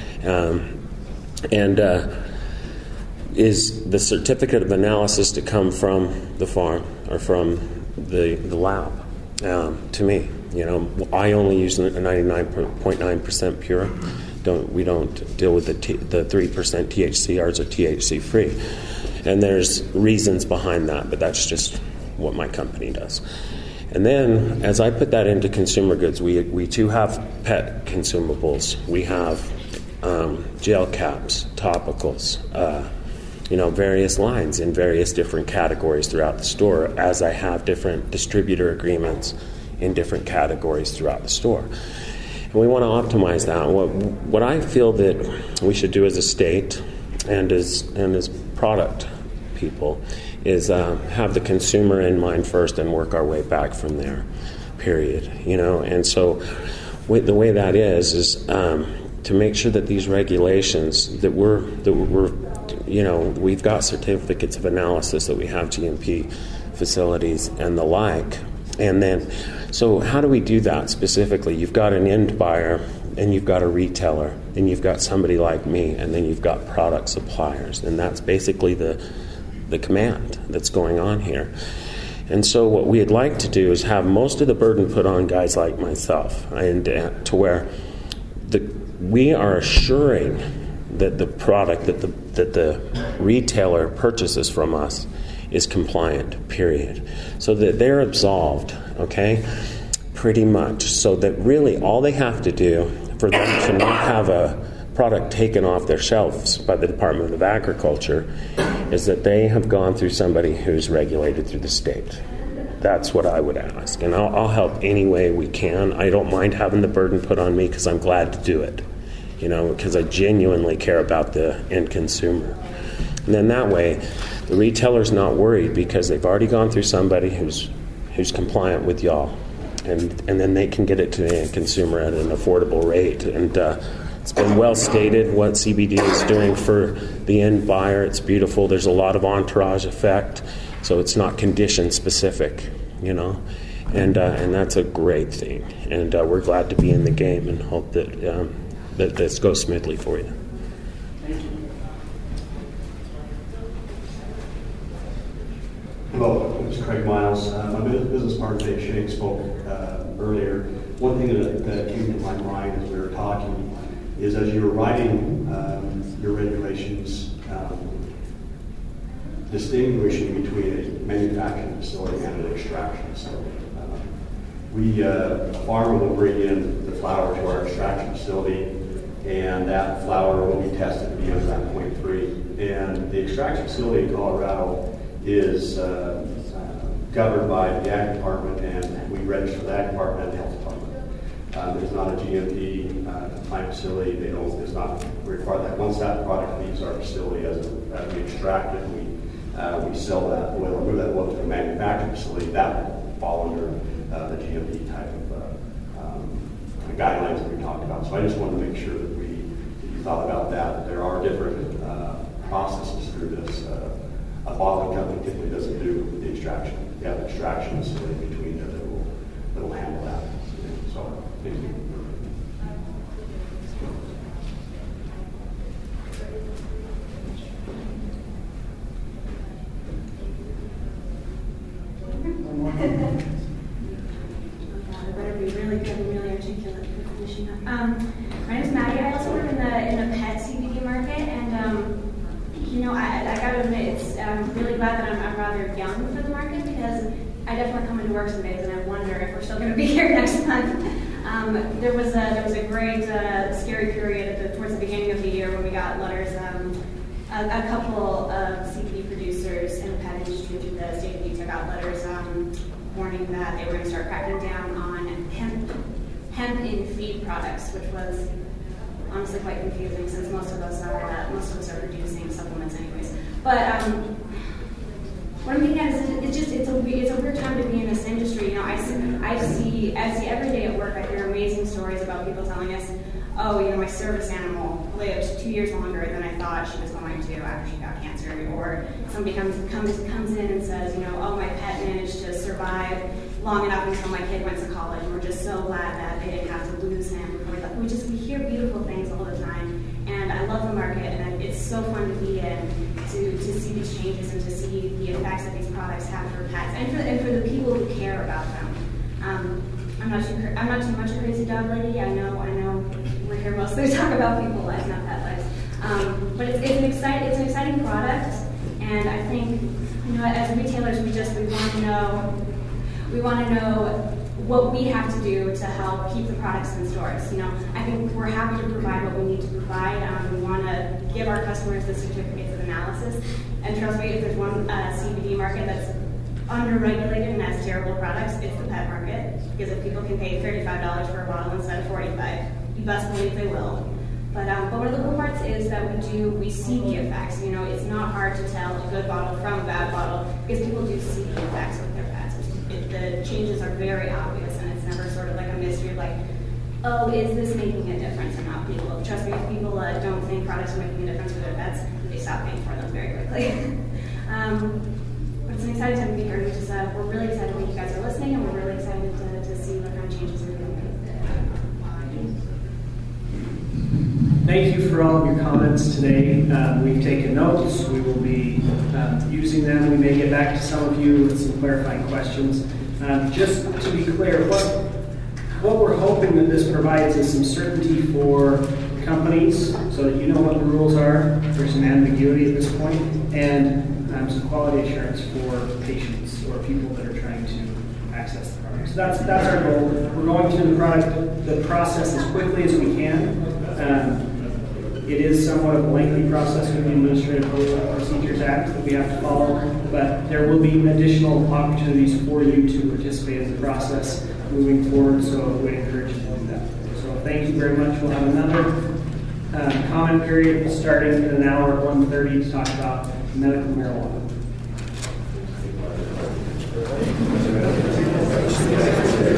[SPEAKER 7] Is the certificate of analysis to come from the farm or from the lab to me. You know, I only use the 99.9% pure. We don't deal with the 3% THC. Ours are THC free, and there's reasons behind that, but that's just what my company does. And then, as I put that into consumer goods, we too have pet consumables. We have gel caps, topicals, various lines in various different categories throughout the store, as I have different distributor agreements in different categories throughout the store. And we want to optimize that. What I feel that we should do as a state and as product people is have the consumer in mind first and work our way back from there, period. And so the way that is to make sure that these regulations that we've got certificates of analysis, that we have GMP facilities and the like. And then, so how do we do that specifically? You've got an end buyer, and you've got a retailer, and you've got somebody like me, and then you've got product suppliers, and that's basically the command that's going on here. And so what we'd like to do is have most of the burden put on guys like myself, and to where we are assuring that the product that the retailer purchases from us is compliant, period. So that they're absolved, okay? Pretty much. So that really all they have to do for them to not have a product taken off their shelves by the Department of Agriculture is that they have gone through somebody who's regulated through the state. That's what I would ask. And I'll help any way we can. I don't mind having the burden put on me because I'm glad to do it, because I genuinely care about the end consumer. And then that way, the retailer's not worried because they've already gone through somebody who's compliant with y'all, and then they can get it to the end consumer at an affordable rate. And it's been well stated what CBD is doing for the end buyer. It's beautiful. There's a lot of entourage effect, so it's not condition specific, and that's a great thing. And we're glad to be in the game and hope that that this goes smoothly for you.
[SPEAKER 1] Thank you.
[SPEAKER 8] Hello, it's Craig Miles. My business partner, Dave Shank, spoke earlier. One thing that came to my mind as we were talking is as you were writing your regulations, distinguishing between a manufacturing facility and an extraction facility. A farmer will bring in the flower to our extraction facility, and that flower will be tested to be under that 0.3. And the extraction facility in Colorado is governed by the Ag Department, and we register the Ag Department and the Health Department. It's not a GMP compliant facility. It's not required that once that product leaves our facility as we extract it, we sell that oil or move that oil to a manufacturing facility. That will fall under the GMP type of guidelines that we talked about. So I just wanted to make sure that you thought about that there are different processes through this. A bottling company typically doesn't do the extraction. You have an extraction facility between there that will handle that. So, thank you.
[SPEAKER 9] I better be really good and really articulate for finishing up. My name is Maddie. I also work in the pet CBD market, and I gotta admit, I'm really glad that I'm rather young for the market, because I definitely come into work some days and I wonder if we're still going to be here next month. There was a great scary period towards the beginning of the year when we got letters. A couple of CBD producers in the pet industry through the state of Utah got letters warning that they were going to start cracking down on hemp in feed products, which was honestly quite confusing since most of us are producing supplements anyways. But what I'm getting at is it's a weird time to be in this industry. I see every day at work. I hear amazing stories about people telling us, oh, you know, my service animal lived 2 years longer than I thought she was going to after she got cancer. Or somebody comes in and says, you know, oh, my pet managed to survive long enough until my kid went to college. And we're just so glad that they didn't have to lose him. We hear beautiful things all the time. And I love the market, and it's so fun to be in, to see these changes and to see the effects that these products have for pets and for the people who care about them. I'm not too much a crazy dog lady. I know we're here mostly to talk about people lives, not pet lives. But it's an exciting product, and I think, you know, as retailers, we want to know what we have to do to help keep the products in stores. You know, I think we're happy to provide what we need to provide. We want to give our customers the certificates of analysis. And trust me, if there's one CBD market that's under-regulated and has terrible products, it's the pet market. Because if people can pay $35 for a bottle instead of $45, you best believe they will. But one of the cool parts is that we see the effects. You know, it's not hard to tell a good bottle from a bad bottle because people do see the effects with their pets. The changes are very obvious, and it's never sort of like a mystery, like, oh, is this making a difference or not? People, trust me, if people don't think products are making a difference for their pets, they stop paying for them very quickly. But it's an exciting time to be here. We're really excited that you guys are listening, and we're really excited to see what kind of changes we're going to make.
[SPEAKER 1] Thank you for all of your comments today. We've taken notes. We will be using them. We may get back to some of you with some clarifying questions. Just to be clear, what we're hoping that this provides is some certainty for companies so that you know what the rules are. There's some ambiguity at this point, and some quality assurance for patients or people that are trying to access the product. So that's our goal. We're going through the process as quickly as we can. It is somewhat of a lengthy process with the Administrative Procedures Act that we have to follow, but there will be additional opportunities for you to participate in the process moving forward, so I would encourage you to do that. So thank you very much. We'll have another comment period starting in an hour at 1:30 to talk about medical marijuana.